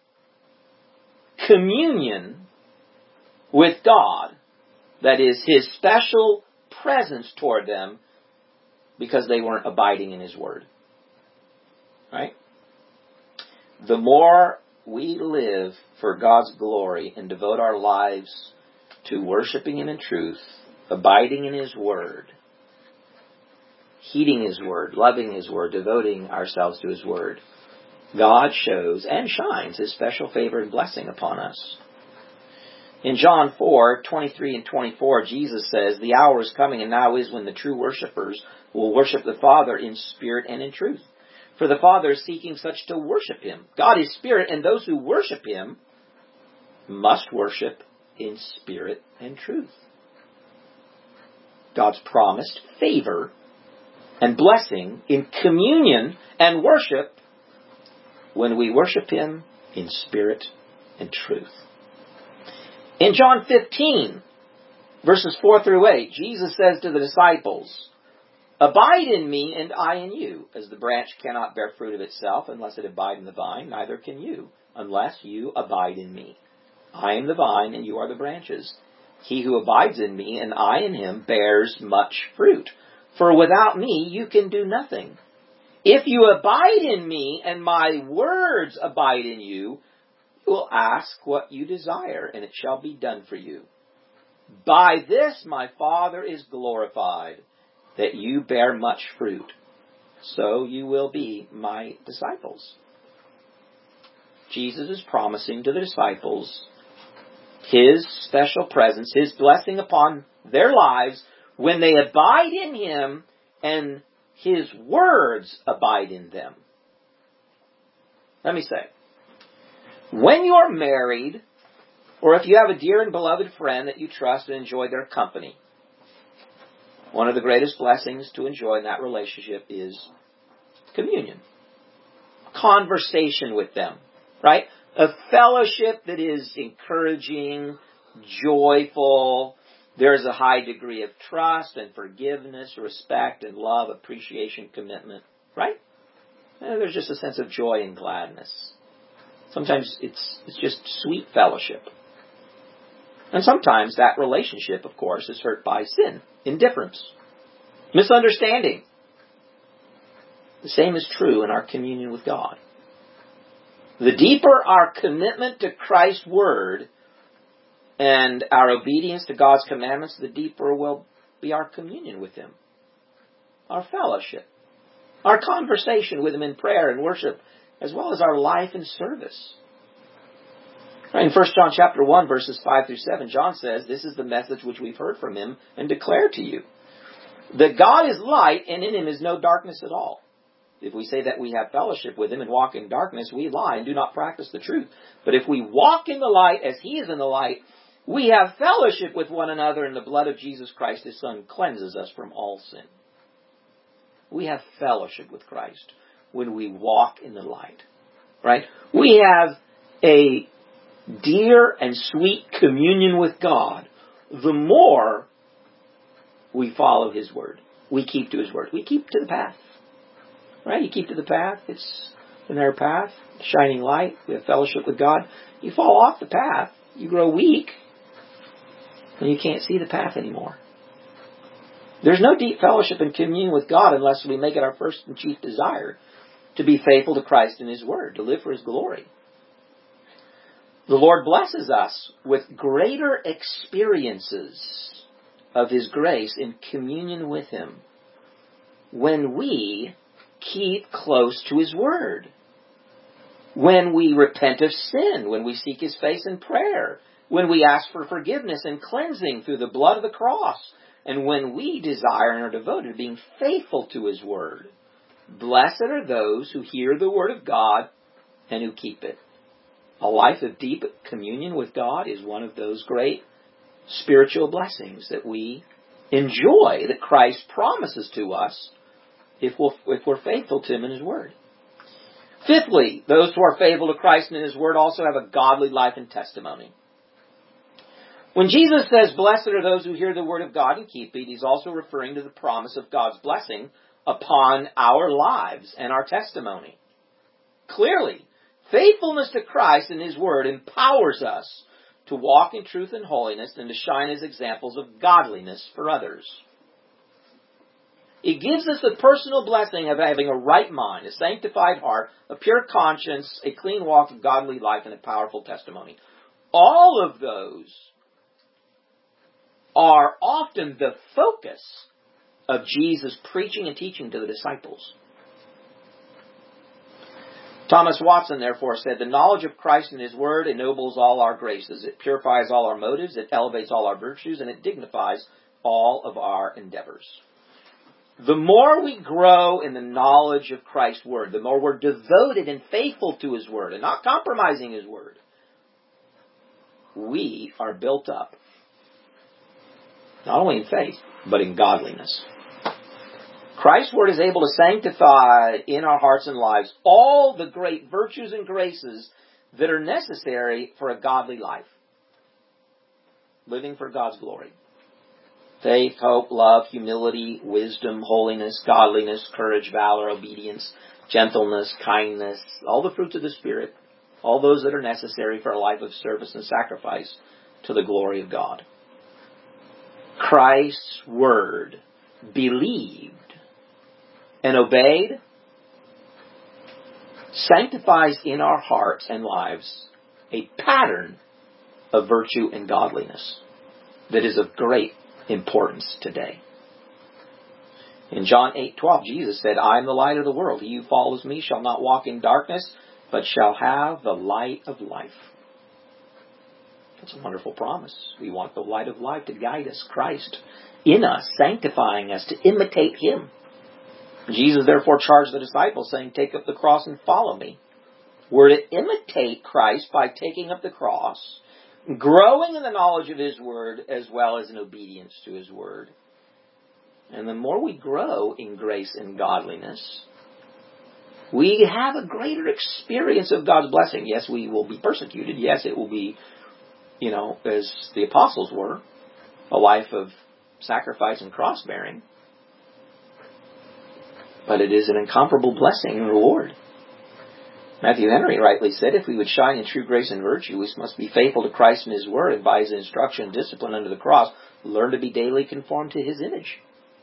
A: communion with God, that is, His special presence toward them, because they weren't abiding in His Word. Right? The more we live for God's glory and devote our lives to worshiping Him in truth, abiding in His Word, heeding His Word, loving His Word, devoting ourselves to His Word, God shows and shines His special favor and blessing upon us. In John four, twenty-three and twenty-four, Jesus says, "The hour is coming and now is when the true worshipers will worship the Father in spirit and in truth. For the Father is seeking such to worship Him. God is spirit, and those who worship Him must worship in spirit and truth." God's promised favor and blessing in communion and worship when we worship Him in spirit and truth. In John fifteen, verses four through eight, Jesus says to the disciples, "Abide in me and I in you. As the branch cannot bear fruit of itself unless it abide in the vine, neither can you unless you abide in me. I am the vine and you are the branches. He who abides in me and I in him bears much fruit. For without me you can do nothing. If you abide in me and my words abide in you, you will ask what you desire, and it shall be done for you. By this my Father is glorified, that you bear much fruit. So you will be my disciples." Jesus is promising to the disciples His special presence, His blessing upon their lives when they abide in Him and His words abide in them. Let me say, when you are married or if you have a dear and beloved friend that you trust and enjoy their company, one of the greatest blessings to enjoy in that relationship is communion. Conversation with them, right? A fellowship that is encouraging, joyful. There's a high degree of trust and forgiveness, respect and love, appreciation, commitment, right? And there's just a sense of joy and gladness. Sometimes it's it's just sweet fellowship. And sometimes that relationship, of course, is hurt by sin, indifference, misunderstanding. The same is true in our communion with God. The deeper our commitment to Christ's Word and our obedience to God's commandments, the deeper will be our communion with Him, our fellowship, our conversation with Him in prayer and worship, as well as our life and service. In First John chapter one, verses five through seven, John says, "This is the message which we've heard from Him and declare to you, that God is light and in Him is no darkness at all. If we say that we have fellowship with Him and walk in darkness, we lie and do not practice the truth. But if we walk in the light as He is in the light, we have fellowship with one another, and the blood of Jesus Christ, His Son, cleanses us from all sin." We have fellowship with Christ when we walk in the light, right? We have a dear and sweet communion with God the more we follow His Word. We keep to His Word. We keep to the path. Right? You keep to the path. It's the narrow path, shining light. We have fellowship with God. You fall off the path. You grow weak. And you can't see the path anymore. There's no deep fellowship and communion with God unless we make it our first and chief desire to be faithful to Christ and His Word, to live for His glory. The Lord blesses us with greater experiences of His grace in communion with Him when we keep close to His Word, when we repent of sin, when we seek His face in prayer, when we ask for forgiveness and cleansing through the blood of the cross, and when we desire and are devoted to being faithful to His Word. Blessed are those who hear the Word of God and who keep it. A life of deep communion with God is one of those great spiritual blessings that we enjoy, that Christ promises to us if we'll, if we're faithful to Him and His Word. Fifthly, those who are faithful to Christ and His Word also have a godly life and testimony. When Jesus says, "Blessed are those who hear the Word of God and keep it," He's also referring to the promise of God's blessing upon our lives and our testimony. Clearly, faithfulness to Christ and His Word empowers us to walk in truth and holiness and to shine as examples of godliness for others. It gives us the personal blessing of having a right mind, a sanctified heart, a pure conscience, a clean walk, a godly life, and a powerful testimony. All of those are often the focus of Jesus' preaching and teaching to the disciples. Thomas Watson, therefore, said, "The knowledge of Christ and His Word ennobles all our graces. It purifies all our motives, it elevates all our virtues, and it dignifies all of our endeavors." The more we grow in the knowledge of Christ's Word, the more we're devoted and faithful to His Word and not compromising His Word, we are built up, not only in faith, but in godliness. Christ's Word is able to sanctify in our hearts and lives all the great virtues and graces that are necessary for a godly life, living for God's glory. Faith, hope, love, humility, wisdom, holiness, godliness, courage, valor, obedience, gentleness, kindness, all the fruits of the Spirit, all those that are necessary for a life of service and sacrifice to the glory of God. Christ's Word, believed and obeyed, sanctifies in our hearts and lives a pattern of virtue and godliness that is of great importance today. In John eight twelve, Jesus said, "I am the light of the world. He who follows me shall not walk in darkness, but shall have the light of life." That's a wonderful promise. We want the light of life to guide us, Christ in us, sanctifying us to imitate Him. Jesus therefore charged the disciples, saying, "Take up the cross and follow me." We're to imitate Christ by taking up the cross, growing in the knowledge of His Word as well as in obedience to His Word. And the more we grow in grace and godliness, we have a greater experience of God's blessing. Yes, we will be persecuted. Yes, it will be, you know, as the apostles were, a life of sacrifice and cross-bearing. But it is an incomparable blessing and reward. Matthew Henry rightly said, if we would shine in true grace and virtue, we must be faithful to Christ and His Word, and by His instruction and discipline under the cross, learn to be daily conformed to His image.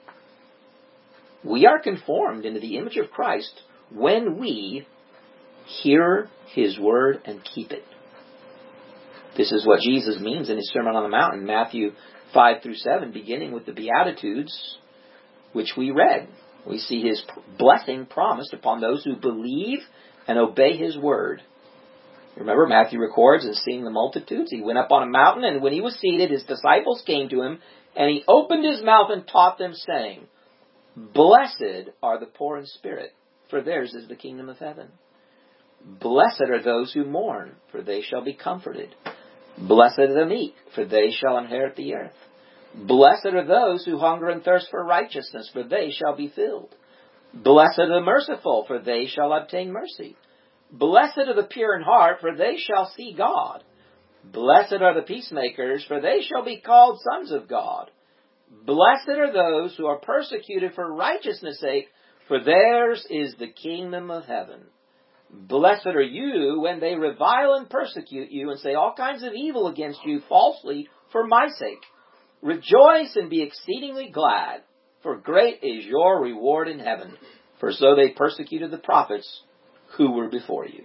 A: We are conformed into the image of Christ when we hear His Word and keep it. This is what Jesus means in His Sermon on the Mount in Matthew five through seven, beginning with the Beatitudes, which we read. We see His blessing promised upon those who believe and obey His Word. Remember, Matthew records, and seeing the multitudes, He went up on a mountain, and when He was seated, His disciples came to Him, and He opened His mouth and taught them, saying, Blessed are the poor in spirit, for theirs is the kingdom of heaven. Blessed are those who mourn, for they shall be comforted. Blessed are the meek, for they shall inherit the earth. Blessed are those who hunger and thirst for righteousness, for they shall be filled. Blessed are the merciful, for they shall obtain mercy. Blessed are the pure in heart, for they shall see God. Blessed are the peacemakers, for they shall be called sons of God. Blessed are those who are persecuted for righteousness' sake, for theirs is the kingdom of heaven. Blessed are you when they revile and persecute you and say all kinds of evil against you falsely for my sake. Rejoice and be exceedingly glad, for great is your reward in heaven. For so they persecuted the prophets who were before you.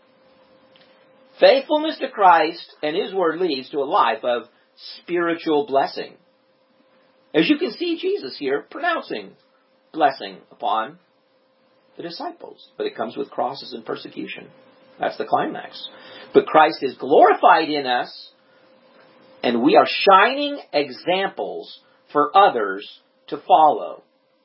A: Faithfulness to Christ and His Word leads to a life of spiritual blessing. As you can see Jesus here pronouncing blessing upon the disciples. But it comes with crosses and persecution. That's the climax. But Christ is glorified in us, and we are shining examples for others to follow.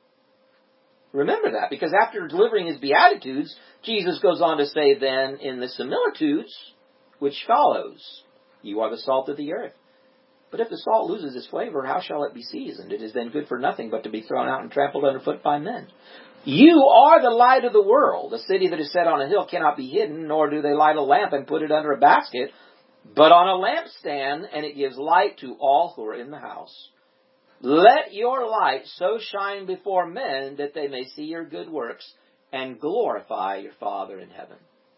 A: Remember that, because after delivering His Beatitudes, Jesus goes on to say then in the similitudes, which follows, you are the salt of the earth. But if the salt loses its flavor, how shall it be seasoned? It is then good for nothing but to be thrown out and trampled underfoot by men. You are the light of the world. A city that is set on a hill cannot be hidden, nor do they light a lamp and put it under a basket, but on a lampstand, and it gives light to all who are in the house. Let your light so shine before men that they may see your good works and glorify your Father in heaven.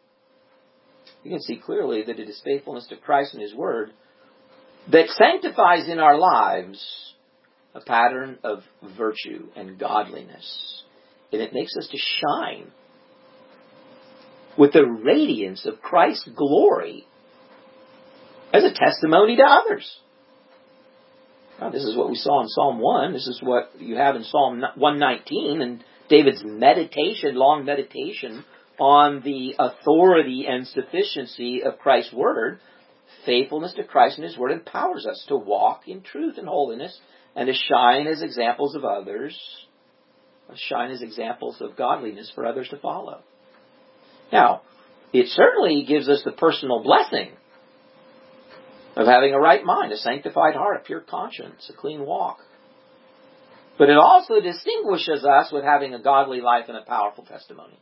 A: You can see clearly that it is faithfulness to Christ and His Word that sanctifies in our lives a pattern of virtue and godliness. And it makes us to shine with the radiance of Christ's glory as a testimony to others. Now, this is what we saw in Psalm one. This is what you have in Psalm one nineteen and David's meditation, long meditation on the authority and sufficiency of Christ's Word. Faithfulness to Christ and His Word empowers us to walk in truth and holiness and to shine as examples of others, shine as examples of godliness for others to follow. Now, it certainly gives us the personal blessing of having a right mind, a sanctified heart, a pure conscience, a clean walk. But it also distinguishes us with having a godly life and a powerful testimony.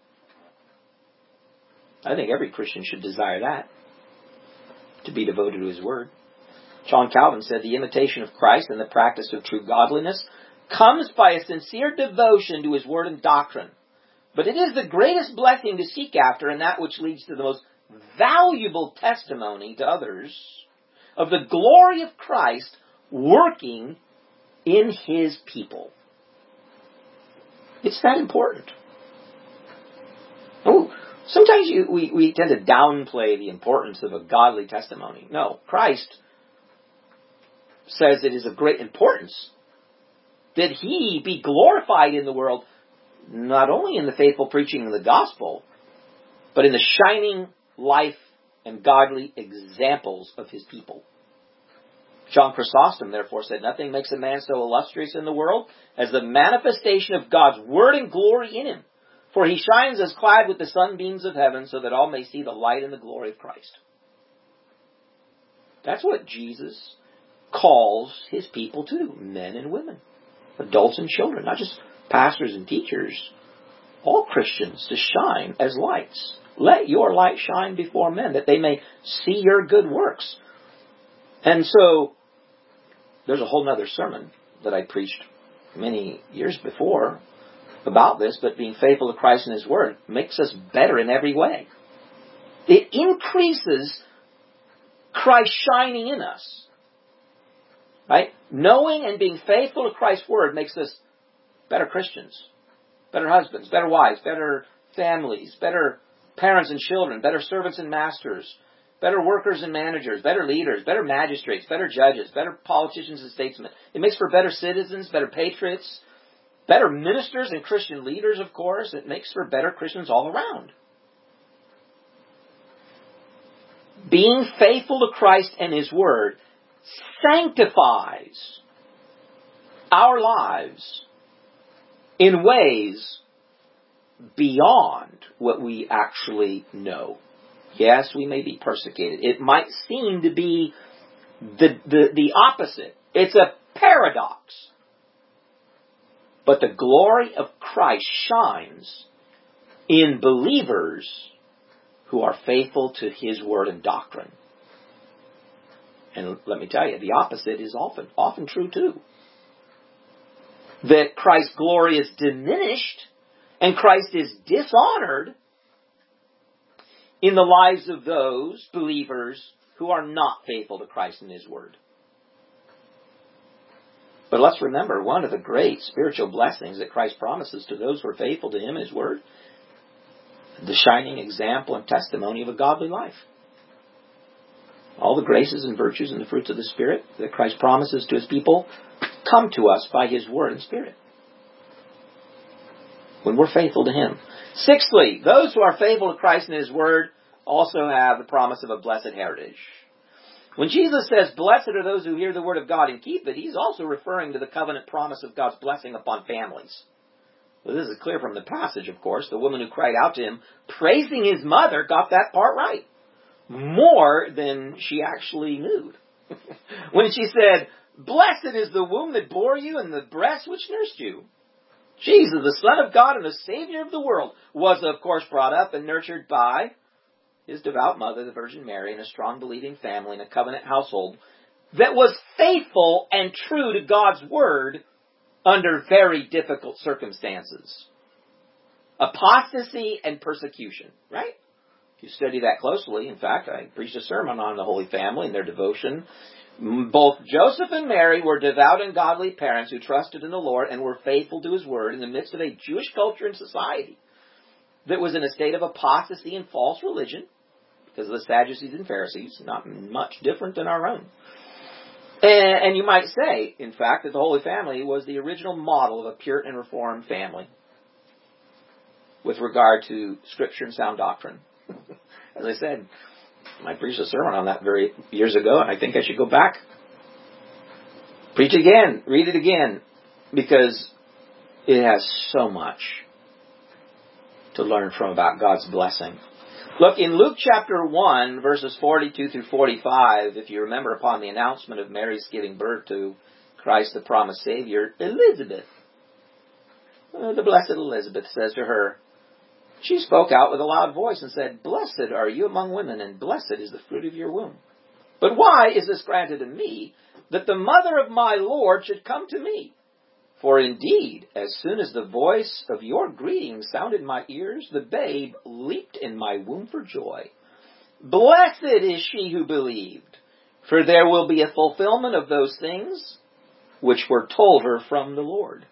A: I think every Christian should desire that, to be devoted to His Word. John Calvin said, the imitation of Christ and the practice of true godliness comes by a sincere devotion to His Word and doctrine. But it is the greatest blessing to seek after, and that which leads to the most valuable testimony to others of the glory of Christ working in His people. It's that important. Oh, sometimes you, we, we tend to downplay the importance of a godly testimony. No, Christ says it is of great importance that He be glorified in the world, not only in the faithful preaching of the gospel, but in the shining life and godly examples of His people. John Chrysostom, therefore, said, nothing makes a man so illustrious in the world as the manifestation of God's Word and glory in him. For he shines as clad with the sunbeams of heaven, so that all may see the light and the glory of Christ. That's what Jesus calls his people to, men and women, adults and children, not just pastors and teachers, all Christians, to shine as lights. Let your light shine before men, that they may see your good works. And so, there's a whole other sermon that I preached many years before about this, but being faithful to Christ and his word makes us better in every way. It increases Christ shining in us. Right? Knowing and being faithful to Christ's word makes us better Christians, better husbands, better wives, better families, better parents and children, better servants and masters, better workers and managers, better leaders, better magistrates, better judges, better politicians and statesmen. It makes for better citizens, better patriots, better ministers and Christian leaders, of course. It makes for better Christians all around. Being faithful to Christ and his word sanctifies our lives in ways beyond what we actually know. Yes, we may be persecuted. It might seem to be the, the, the opposite. It's a paradox. But the glory of Christ shines in believers who are faithful to his word and doctrine. And let me tell you, the opposite is often, often true too. That Christ's glory is diminished and Christ is dishonored in the lives of those believers who are not faithful to Christ and his word. But let's remember, one of the great spiritual blessings that Christ promises to those who are faithful to him and his word, the shining example and testimony of a godly life. All the graces and virtues and the fruits of the Spirit that Christ promises to his people come to us by his word and Spirit, when we're faithful to him. Sixthly, those who are faithful to Christ and his word also have the promise of a blessed heritage. When Jesus says, blessed are those who hear the word of God and keep it, he's also referring to the covenant promise of God's blessing upon families. Well, this is clear from the passage, of course. The woman who cried out to him, praising his mother, got that part right. More than she actually knew. When she said, blessed is the womb that bore you and the breast which nursed you. Jesus, the Son of God and the Savior of the world, was of course brought up and nurtured by his devout mother, the Virgin Mary, in a strong believing family in a covenant household that was faithful and true to God's word under very difficult circumstances. Apostasy and persecution, right? If you study that closely, in fact, I preached a sermon on the Holy Family and their devotion. Both Joseph and Mary were devout and godly parents who trusted in the Lord and were faithful to his word in the midst of a Jewish culture and society that was in a state of apostasy and false religion because of the Sadducees and Pharisees, not much different than our own. And, and you might say, in fact, that the Holy Family was the original model of a Puritan and Reformed family with regard to Scripture and sound doctrine. As I said, I preached a sermon on that very years ago, and I think I should go back, preach again, read it again, because it has so much to learn from about God's blessing. Look, in Luke chapter one, verses forty-two through forty-five, if you remember upon the announcement of Mary's giving birth to Christ, the promised Savior, Elizabeth, uh, the blessed Elizabeth, says to her, she spoke out with a loud voice and said, blessed are you among women, and blessed is the fruit of your womb. But why is this granted to me, that the mother of my Lord should come to me? For indeed, as soon as the voice of your greeting sounded in my ears, the babe leaped in my womb for joy. Blessed is she who believed, for there will be a fulfillment of those things which were told her from the Lord.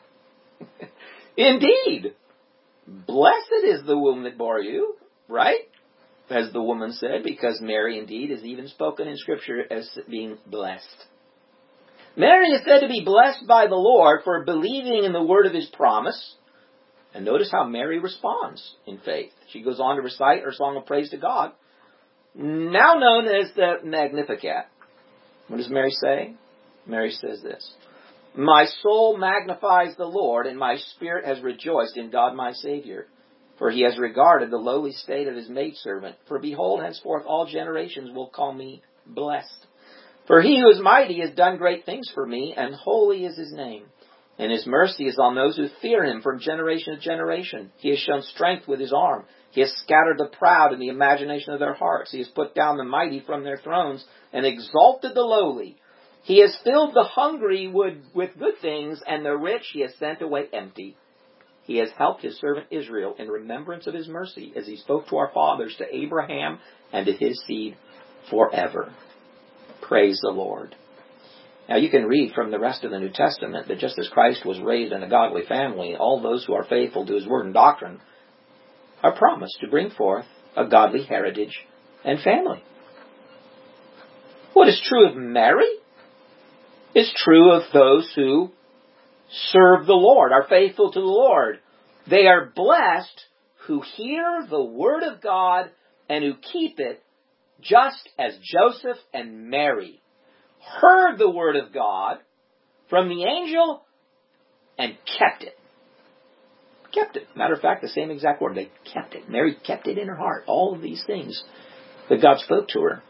A: Indeed, blessed is the womb that bore you, right? As the woman said, because Mary indeed is even spoken in Scripture as being blessed. Mary is said to be blessed by the Lord for believing in the word of his promise. And notice how Mary responds in faith. She goes on to recite her song of praise to God, now known as the Magnificat. What does Mary say? Mary says this, my soul magnifies the Lord, and my spirit has rejoiced in God my Savior. For he has regarded the lowly estate of his maidservant. For behold, henceforth all generations will call me blessed. For he who is mighty has done great things for me, and holy is his name. And his mercy is on those who fear him from generation to generation. He has shown strength with his arm. He has scattered the proud in the imagination of their hearts. He has put down the mighty from their thrones and exalted the lowly. He has filled the hungry with, with good things, and the rich he has sent away empty. He has helped his servant Israel in remembrance of his mercy, as he spoke to our fathers, to Abraham, and to his seed forever. Praise the Lord. Now you can read from the rest of the New Testament that just as Christ was raised in a godly family, all those who are faithful to his word and doctrine are promised to bring forth a godly heritage and family. What is true of Mary is true of those who serve the Lord, are faithful to the Lord. They are blessed who hear the word of God and who keep it, just as Joseph and Mary heard the word of God from the angel and kept it. Kept it. Matter of fact, the same exact word. They kept it. Mary kept it in her heart. All of these things that God spoke to her.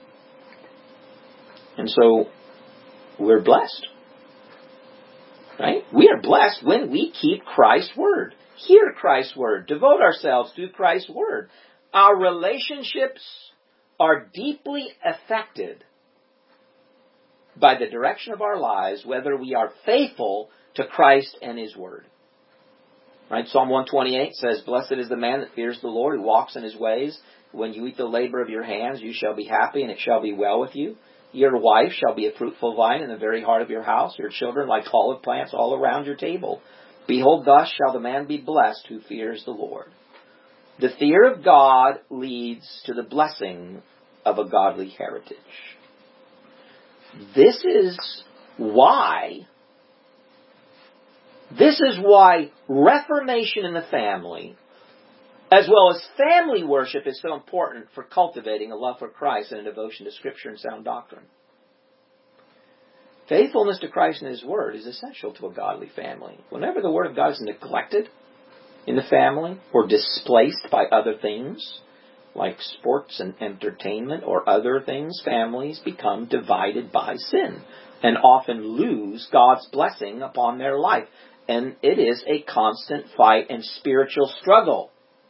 A: And so, we're blessed. Right? We are blessed when we keep Christ's word. Hear Christ's word. Devote ourselves to Christ's word. Our relationships are deeply affected by the direction of our lives, whether we are faithful to Christ and his word. Right? Psalm one twenty-eight says, "Blessed is the man that fears the Lord, who walks in his ways. When you eat the labor of your hands, you shall be happy, and it shall be well with you. Your wife shall be a fruitful vine in the very heart of your house, your children like olive plants all around your table. Behold, thus shall the man be blessed who fears the Lord." The fear of God leads to the blessing of a godly heritage. This is why, this is why reformation in the family, as well as family worship, is so important for cultivating a love for Christ and a devotion to Scripture and sound doctrine. Faithfulness to Christ and his word is essential to a godly family. Whenever the word of God is neglected in the family or displaced by other things, like sports and entertainment or other things, families become divided by sin and often lose God's blessing upon their life. And it is a constant fight and spiritual struggle.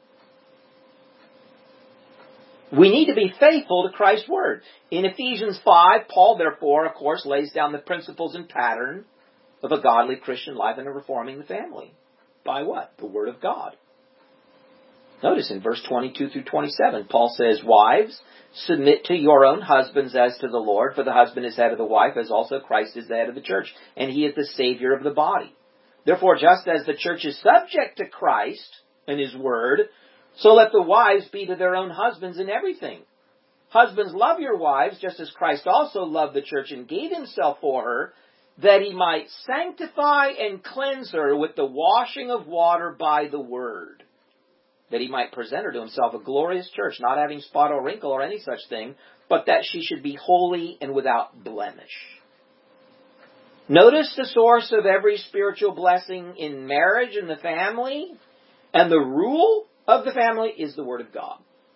A: We need to be faithful to Christ's word. In Ephesians five, Paul, therefore, of course, lays down the principles and pattern of a godly Christian life and of reforming the family. By what? The word of God. Notice in verse twenty-two through twenty-seven, Paul says, "Wives, submit to your own husbands as to the Lord, for the husband is head of the wife, as also Christ is the head of the church, and he is the Savior of the body. Therefore, just as the church is subject to Christ and his word, so let the wives be to their own husbands in everything. Husbands, love your wives, just as Christ also loved the church and gave himself for her, that he might sanctify and cleanse her with the washing of water by the word, that he might present her to himself a glorious church, not having spot or wrinkle or any such thing, but that she should be holy and without blemish." Notice the source of every spiritual blessing in marriage and the family, and the rule of the family is the word of God.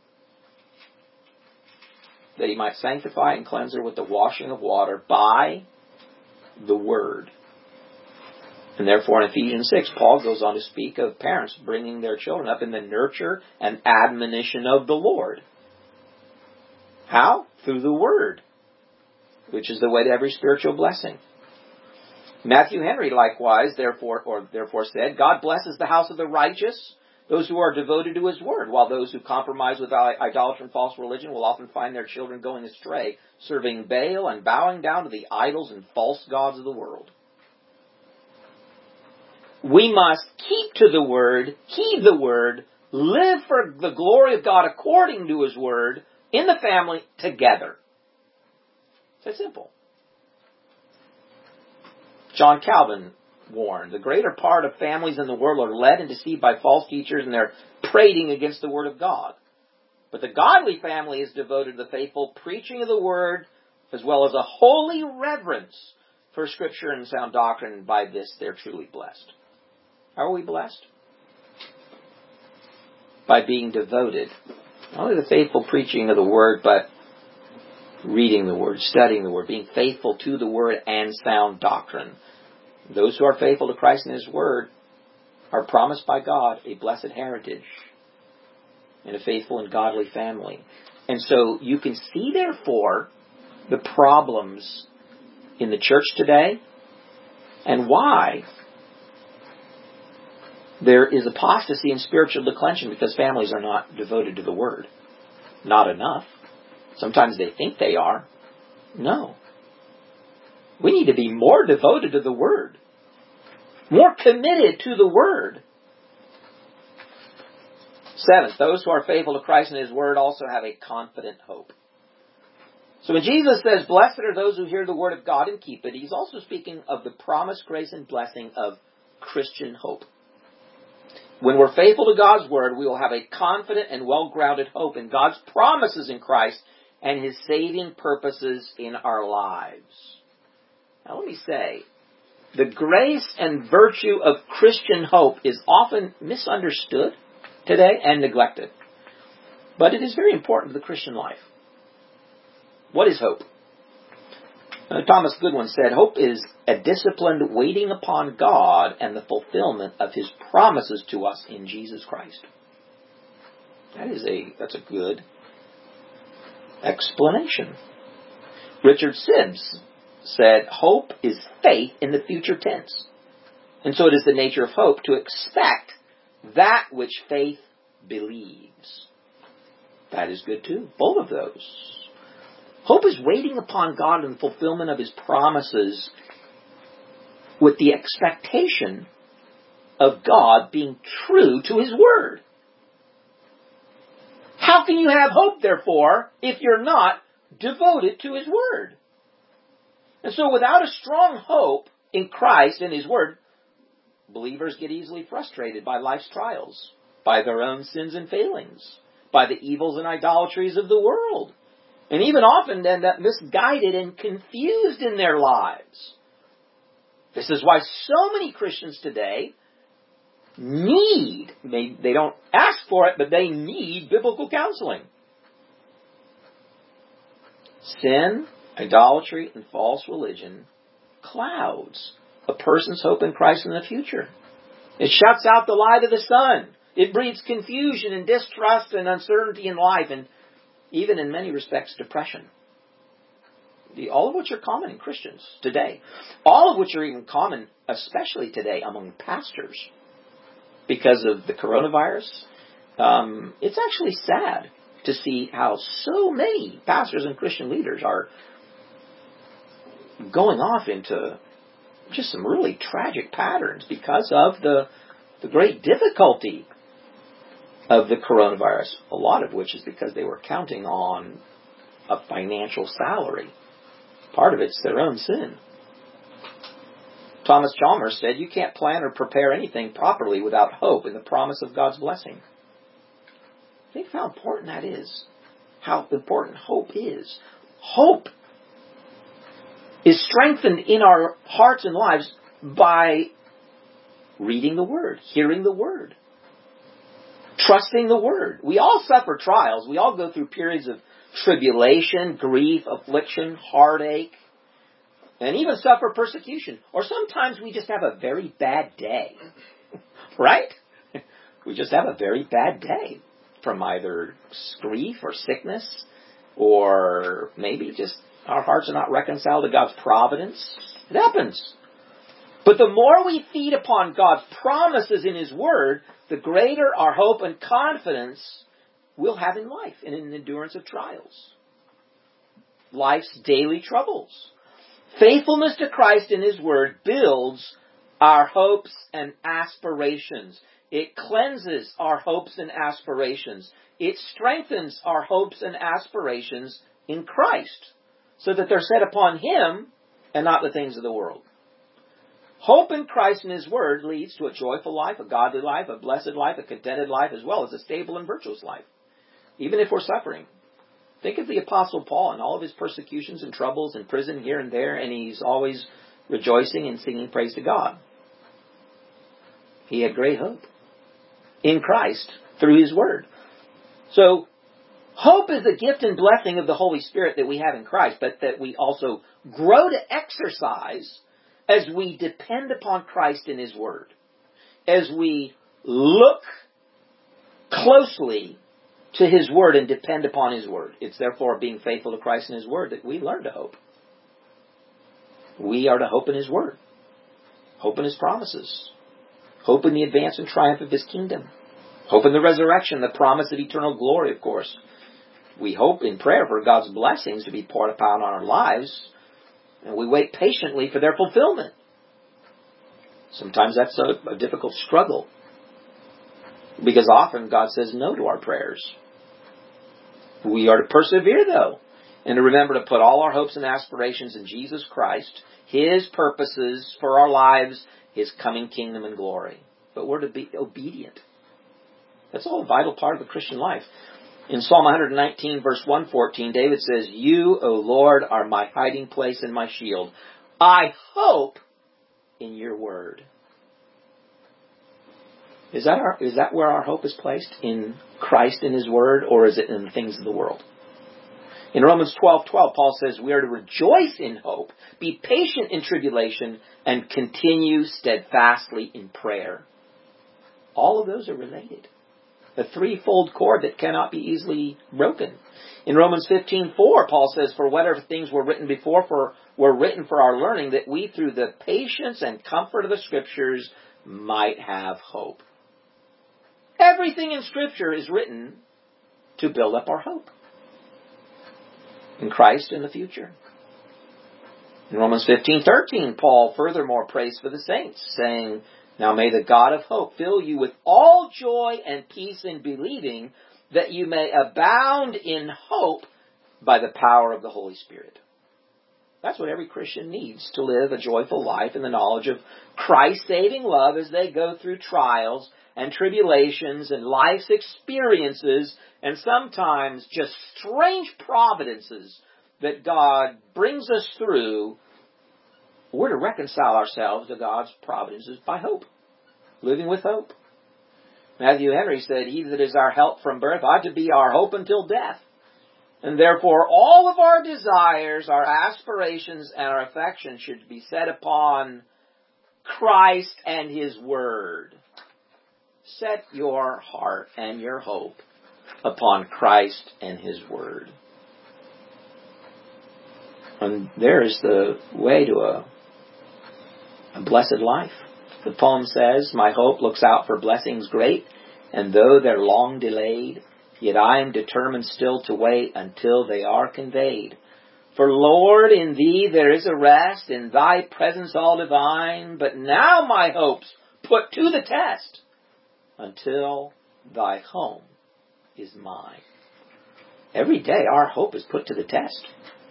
A: That he might sanctify and cleanse her with the washing of water by the word. And therefore in Ephesians six, Paul goes on to speak of parents bringing their children up in the nurture and admonition of the Lord. How? Through the word, which is the way to every spiritual blessing. Matthew Henry likewise, therefore, or therefore said, "God blesses the house of the righteous, those who are devoted to his word, while those who compromise with idolatry and false religion will often find their children going astray, serving Baal and bowing down to the idols and false gods of the world." We must keep to the word, heed the word, live for the glory of God according to his word in the family together. It's that simple. John Calvin warned, "The greater part of families in the world are led and deceived by false teachers, and they're prating against the word of God. But the godly family is devoted to the faithful preaching of the word, as well as a holy reverence for Scripture and sound doctrine, and by this they're truly blessed." How are we blessed? By being devoted. Not only the faithful preaching of the word, but reading the Word, studying the Word, being faithful to the Word and sound doctrine. Those who are faithful to Christ and His Word are promised by God a blessed heritage and a faithful and godly family. And so you can see, therefore, the problems in the church today and why there is apostasy and spiritual declension, because families are not devoted to the Word. Not enough. Sometimes they think they are. No. We need to be more devoted to the Word. More committed to the Word. Seventh, those who are faithful to Christ and His Word also have a confident hope. So when Jesus says, blessed are those who hear the Word of God and keep it, He's also speaking of the promised grace and blessing of Christian hope. When we're faithful to God's Word, we will have a confident and well-grounded hope in God's promises in Christ and His saving purposes in our lives. Now let me say, the grace and virtue of Christian hope is often misunderstood today and neglected. But it is very important to the Christian life. What is hope? Uh, Thomas Goodwin said, hope is a disciplined waiting upon God and the fulfillment of His promises to us in Jesus Christ. That is a, that's a good explanation. Richard Sibbes said, hope is faith in the future tense. And so it is the nature of hope to expect that which faith believes. That is good too. Both of those. Hope is waiting upon God and the fulfillment of His promises with the expectation of God being true to His Word. How can you have hope, therefore, if you're not devoted to His Word? And so without a strong hope in Christ and His Word, believers get easily frustrated by life's trials, by their own sins and failings, by the evils and idolatries of the world. And even often end up misguided and confused in their lives. This is why so many Christians today need, they, they don't ask for it, but they need biblical counseling. Sin, idolatry, and false religion clouds a person's hope in Christ in the future. It shuts out the light of the sun. It breeds confusion and distrust and uncertainty in life, and even in many respects, depression. The, all of which are common in Christians today. All of which are even common, especially today, among pastors. Because of the coronavirus, um, it's actually sad to see how so many pastors and Christian leaders are going off into just some really tragic patterns because of the, the great difficulty of the coronavirus, a lot of which is because they were counting on a financial salary. Part of it's their own sin. Thomas Chalmers said, you can't plan or prepare anything properly without hope in the promise of God's blessing. Think how important that is. How important hope is. Hope is strengthened in our hearts and lives by reading the Word, hearing the Word, trusting the Word. We all suffer trials. We all go through periods of tribulation, grief, affliction, heartache, and even suffer persecution. Or sometimes we just have a very bad day. Right? We just have a very bad day from either grief or sickness, or maybe just our hearts are not reconciled to God's providence. It happens. But the more we feed upon God's promises in His Word, the greater our hope and confidence we'll have in life and in the endurance of trials. Life's daily troubles. Faithfulness to Christ and His Word builds our hopes and aspirations. It cleanses our hopes and aspirations. It strengthens our hopes and aspirations in Christ, so that they're set upon Him and not the things of the world. Hope in Christ and His Word leads to a joyful life, a godly life, a blessed life, a contented life, as well as a stable and virtuous life, even if we're suffering. Think of the Apostle Paul and all of his persecutions and troubles in prison here and there, and he's always rejoicing and singing praise to God. He had great hope in Christ through His Word. So, Hope is the gift and blessing of the Holy Spirit that we have in Christ, but that we also grow to exercise as we depend upon Christ and His Word. As we look closely to His Word and depend upon His Word. It's therefore being faithful to Christ and His Word that we learn to hope. We are to hope in His Word. Hope in His promises. Hope in the advance and triumph of His kingdom. Hope in the resurrection, the promise of eternal glory, of course. We hope in prayer for God's blessings to be poured upon our lives, and we wait patiently for their fulfillment. Sometimes that's a, a difficult struggle, because often God says no to our prayers. We are to persevere, though, and to remember to put all our hopes and aspirations in Jesus Christ, His purposes for our lives, His coming kingdom and glory. But we're to be obedient. That's all a vital part of the Christian life. In Psalm one nineteen, verse one fourteen, David says, "You, O Lord, are my hiding place and my shield. I hope in your word." Is that our, is that where our hope is placed? In Christ and His Word, or is it in the things of the world? In Romans twelve twelve, Paul says we are to rejoice in hope, be patient in tribulation, and continue steadfastly in prayer. All of those are related. A threefold cord that cannot be easily broken. In Romans fifteen four, Paul says, "For whatever things were written before for were written for our learning, that we through the patience and comfort of the Scriptures might have hope." Everything in Scripture is written to build up our hope in Christ in the future. In Romans fifteen thirteen, Paul furthermore prays for the saints, saying, "Now may the God of hope fill you with all joy and peace in believing, that you may abound in hope by the power of the Holy Spirit." That's what every Christian needs to live a joyful life in the knowledge of Christ's saving love as they go through trials and tribulations and life's experiences and sometimes just strange providences that God brings us through. We're to reconcile ourselves to God's providences by hope, living with hope. Matthew Henry said, "He that is our help from birth ought to be our hope until death." And therefore all of our desires, our aspirations, and our affections should be set upon Christ and His Word. Set your heart and your hope upon Christ and His Word. And there is the way to a, a blessed life. The poem says, "My hope looks out for blessings great, and though they're long delayed, yet I am determined still to wait until they are conveyed. For Lord, in Thee there is a rest, in Thy presence all divine, but now my hope's put to the test, until Thy home is mine." Every day our hope is put to the test.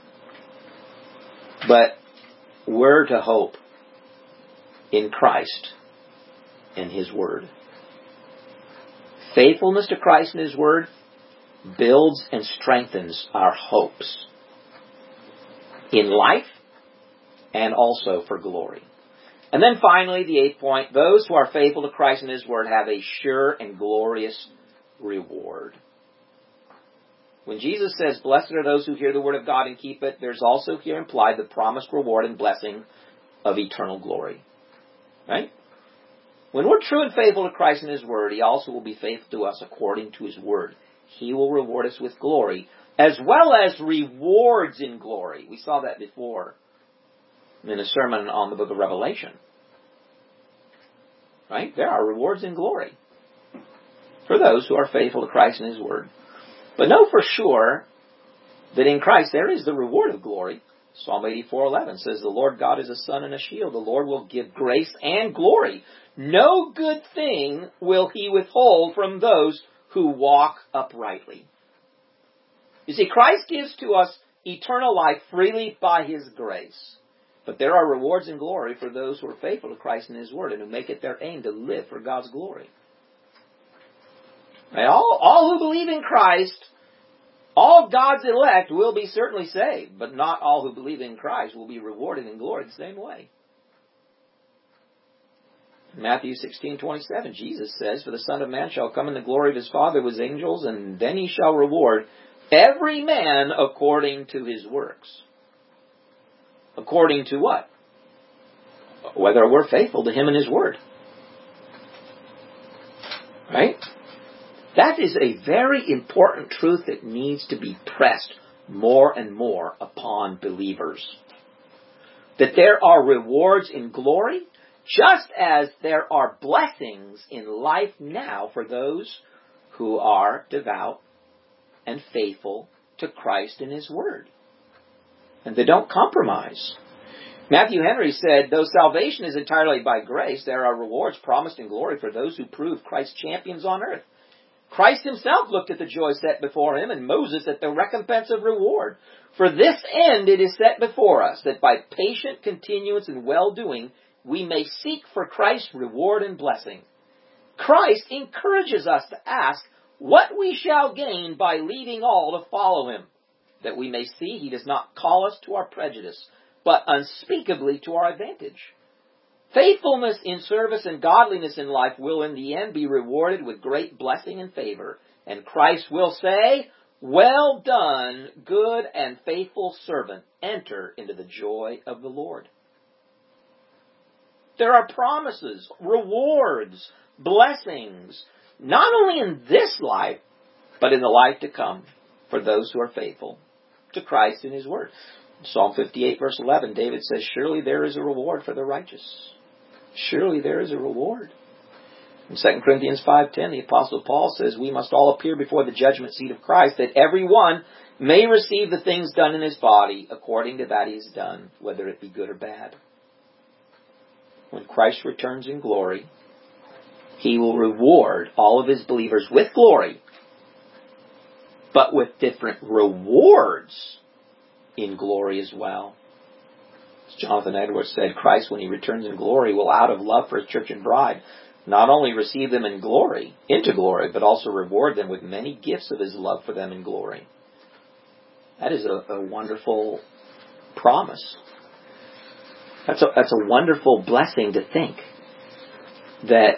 A: But we're to hope in Christ and His Word. Faithfulness to Christ and His Word builds and strengthens our hopes in life and also for glory. And then finally, the eighth point, those who are faithful to Christ and His Word have a sure and glorious reward. When Jesus says, "Blessed are those who hear the Word of God and keep it," there's also here implied the promised reward and blessing of eternal glory. Right? When we're true and faithful to Christ and His Word, He also will be faithful to us according to His Word. He will reward us with glory, as well as rewards in glory. We saw that before in a sermon on the book of Revelation. Right? There are rewards in glory for those who are faithful to Christ and His Word. But know for sure that in Christ there is the reward of glory. Psalm eighty-four eleven says, "The Lord God is a sun and a shield. The Lord will give grace and glory. No good thing will He withhold from those who walk uprightly." You see, Christ gives to us eternal life freely by His grace. But there are rewards in glory for those who are faithful to Christ and His Word and who make it their aim to live for God's glory. Now, all, all who believe in Christ, all God's elect will be certainly saved, but not all who believe in Christ will be rewarded in glory the same way. In Matthew sixteen twenty-seven, Jesus says, "For the Son of Man shall come in the glory of His Father with angels, and then He shall reward Every man according to his works. According to what? Whether we're faithful to him and his word. Right? That is a very important truth that needs to be pressed more and more upon believers. That there are rewards in glory, just as there are blessings in life now for those who are devout and faithful to Christ and his word. And they don't compromise. Matthew Henry said, though salvation is entirely by grace, there are rewards promised in glory for those who prove Christ's champions on earth. Christ himself looked at the joy set before him, and Moses at the recompense of reward. For this end it is set before us, that by patient continuance in well-doing, we may seek for Christ's reward and blessing. Christ encourages us to ask what we shall gain by leading all to follow him, that we may see he does not call us to our prejudice, but unspeakably to our advantage. Faithfulness in service and godliness in life will in the end be rewarded with great blessing and favor. And Christ will say, well done, good and faithful servant. Enter into the joy of the Lord. There are promises, rewards, blessings, not only in this life, but in the life to come for those who are faithful to Christ and his word. Psalm fifty-eight verse eleven, David says, surely there is a reward for the righteous. Surely there is a reward. In Second Corinthians five ten, the Apostle Paul says, we must all appear before the judgment seat of Christ, that every one may receive the things done in his body according to that he has done, whether it be good or bad. When Christ returns in glory, he will reward all of his believers with glory, but with different rewards in glory as well. As Jonathan Edwards said, Christ, when he returns in glory, will out of love for his church and bride, not only receive them in glory, into glory, but also reward them with many gifts of his love for them in glory. That is a, a wonderful promise. That's a, that's a wonderful blessing to think that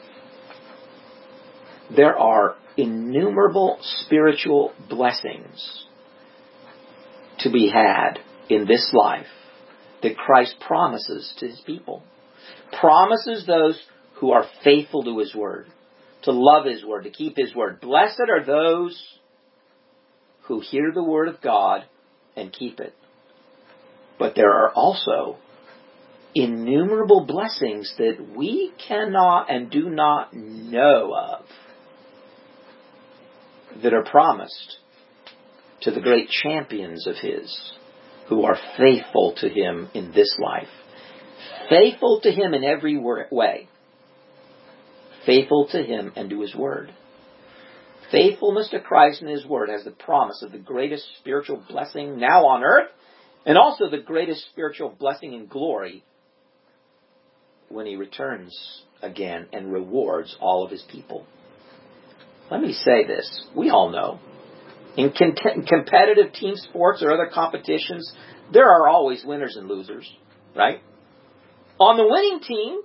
A: there are innumerable spiritual blessings to be had in this life that Christ promises to his people. Promises those who are faithful to his word, to love his word, to keep his word. Blessed are those who hear the word of God and keep it. But there are also innumerable blessings that we cannot and do not know of that are promised to the great champions of his who are faithful to him in this life. Faithful to him in every way. Faithful to him and to his word. Faithfulness to Christ and his word has the promise of the greatest spiritual blessing now on earth, and also the greatest spiritual blessing in glory when he returns again and rewards all of his people. Let me say this. We all know, in con- competitive team sports or other competitions, there are always winners and losers, right? On the winning team,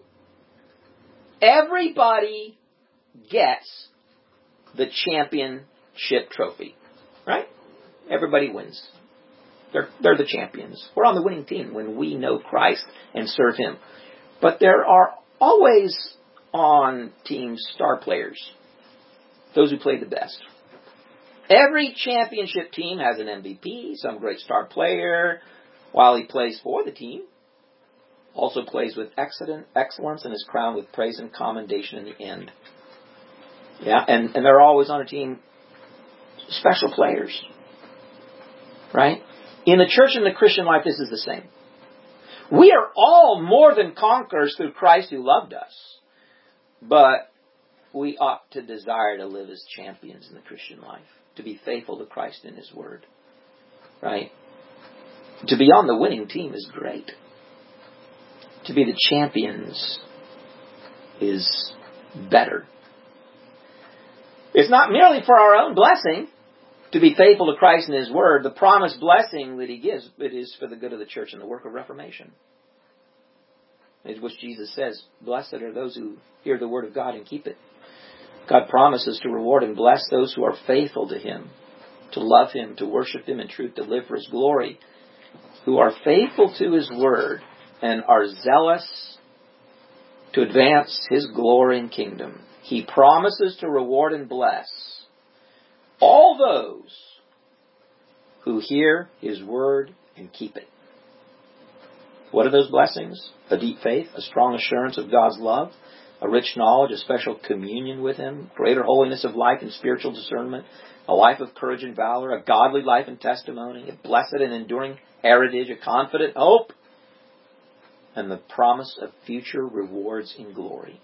A: everybody gets the championship trophy, right? Everybody wins. They're, they're the champions. We're on the winning team when we know Christ and serve him. But there are always on teams star players, those who play the best. Every championship team has an M V P, some great star player, while he plays for the team. Also plays with excellent, excellence and is crowned with praise and commendation in the end. Yeah, and, and they're always on a team special players. Right? In the church and the Christian life, this is the same. We are all more than conquerors through Christ who loved us. But we ought to desire to live as champions in the Christian life. To be faithful to Christ and his word. Right? To be on the winning team is great. To be the champions is better. It's not merely for our own blessing to be faithful to Christ and his word. The promised blessing that he gives, it is for the good of the church and the work of reformation. It's which Jesus says, blessed are those who hear the word of God and keep it. God promises to reward and bless those who are faithful to him to love Him, to worship Him in truth, to live for His glory, who are faithful to His word and are zealous to advance His glory and kingdom. He promises to reward and bless all those who hear His word and keep it. What are those blessings? A deep faith, a strong assurance of God's love, a rich knowledge, a special communion with Him, greater holiness of life and spiritual discernment, a life of courage and valor, a godly life and testimony, a blessed and enduring heritage, a confident hope, and the promise of future rewards in glory.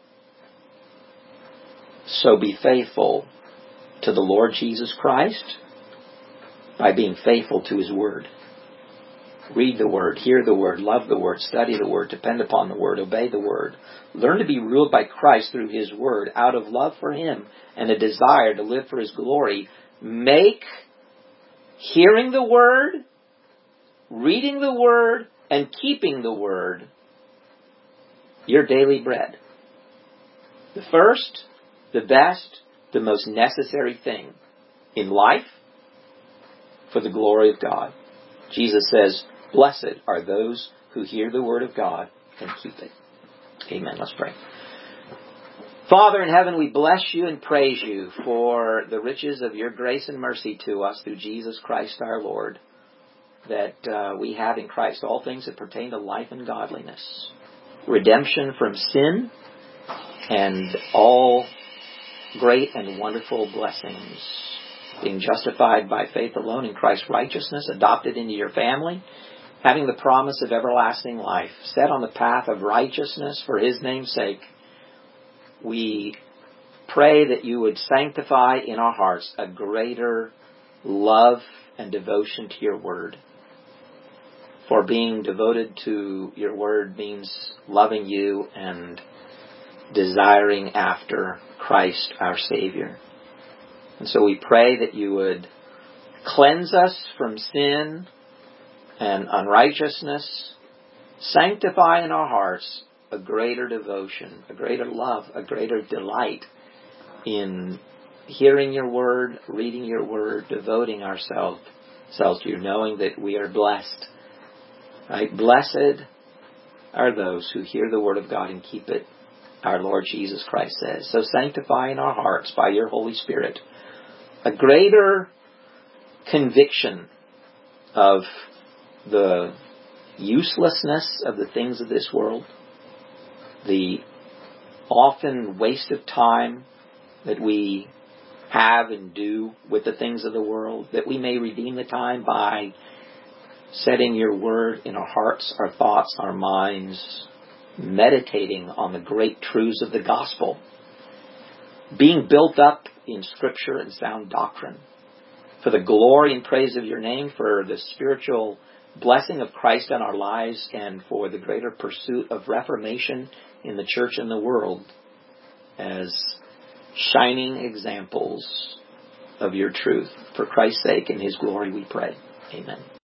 A: So be faithful to the Lord Jesus Christ by being faithful to His word. Read the word, hear the word, love the word, study the word, depend upon the word, obey the word. Learn to be ruled by Christ through His word out of love for Him and a desire to live for His glory. Make hearing the word, reading the word, and keeping the word your daily bread. The first, the best, the most necessary thing in life for the glory of God. Jesus says, blessed are those who hear the word of God and keep it. Amen. Let's pray. Father in heaven, we bless You and praise You for the riches of Your grace and mercy to us through Jesus Christ our Lord, that uh, we have in Christ all things that pertain to life and godliness, redemption from sin, and all great and wonderful blessings, being justified by faith alone in Christ's righteousness, adopted into Your family, having the promise of everlasting life, set on the path of righteousness for His name's sake. We pray that You would sanctify in our hearts a greater love and devotion to Your word. For being devoted to Your word means loving You and desiring after Christ our Savior. And so we pray that You would cleanse us from sin and unrighteousness, sanctify in our hearts a greater devotion, a greater love, a greater delight in hearing Your word, reading Your word, devoting ourselves to You, knowing that we are blessed. Right? Blessed are those who hear the word of God and keep it, our Lord Jesus Christ says. So sanctify in our hearts by Your Holy Spirit a greater conviction of the uselessness of the things of this world, the often waste of time that we have and do with the things of the world, that we may redeem the time by setting Your word in our hearts, our thoughts, our minds, meditating on the great truths of the gospel, being built up in Scripture and sound doctrine, for the glory and praise of Your name, for the spiritual blessing of Christ on our lives, and for the greater pursuit of reformation in the church and the world as shining examples of Your truth. For Christ's sake and His glory we pray. Amen.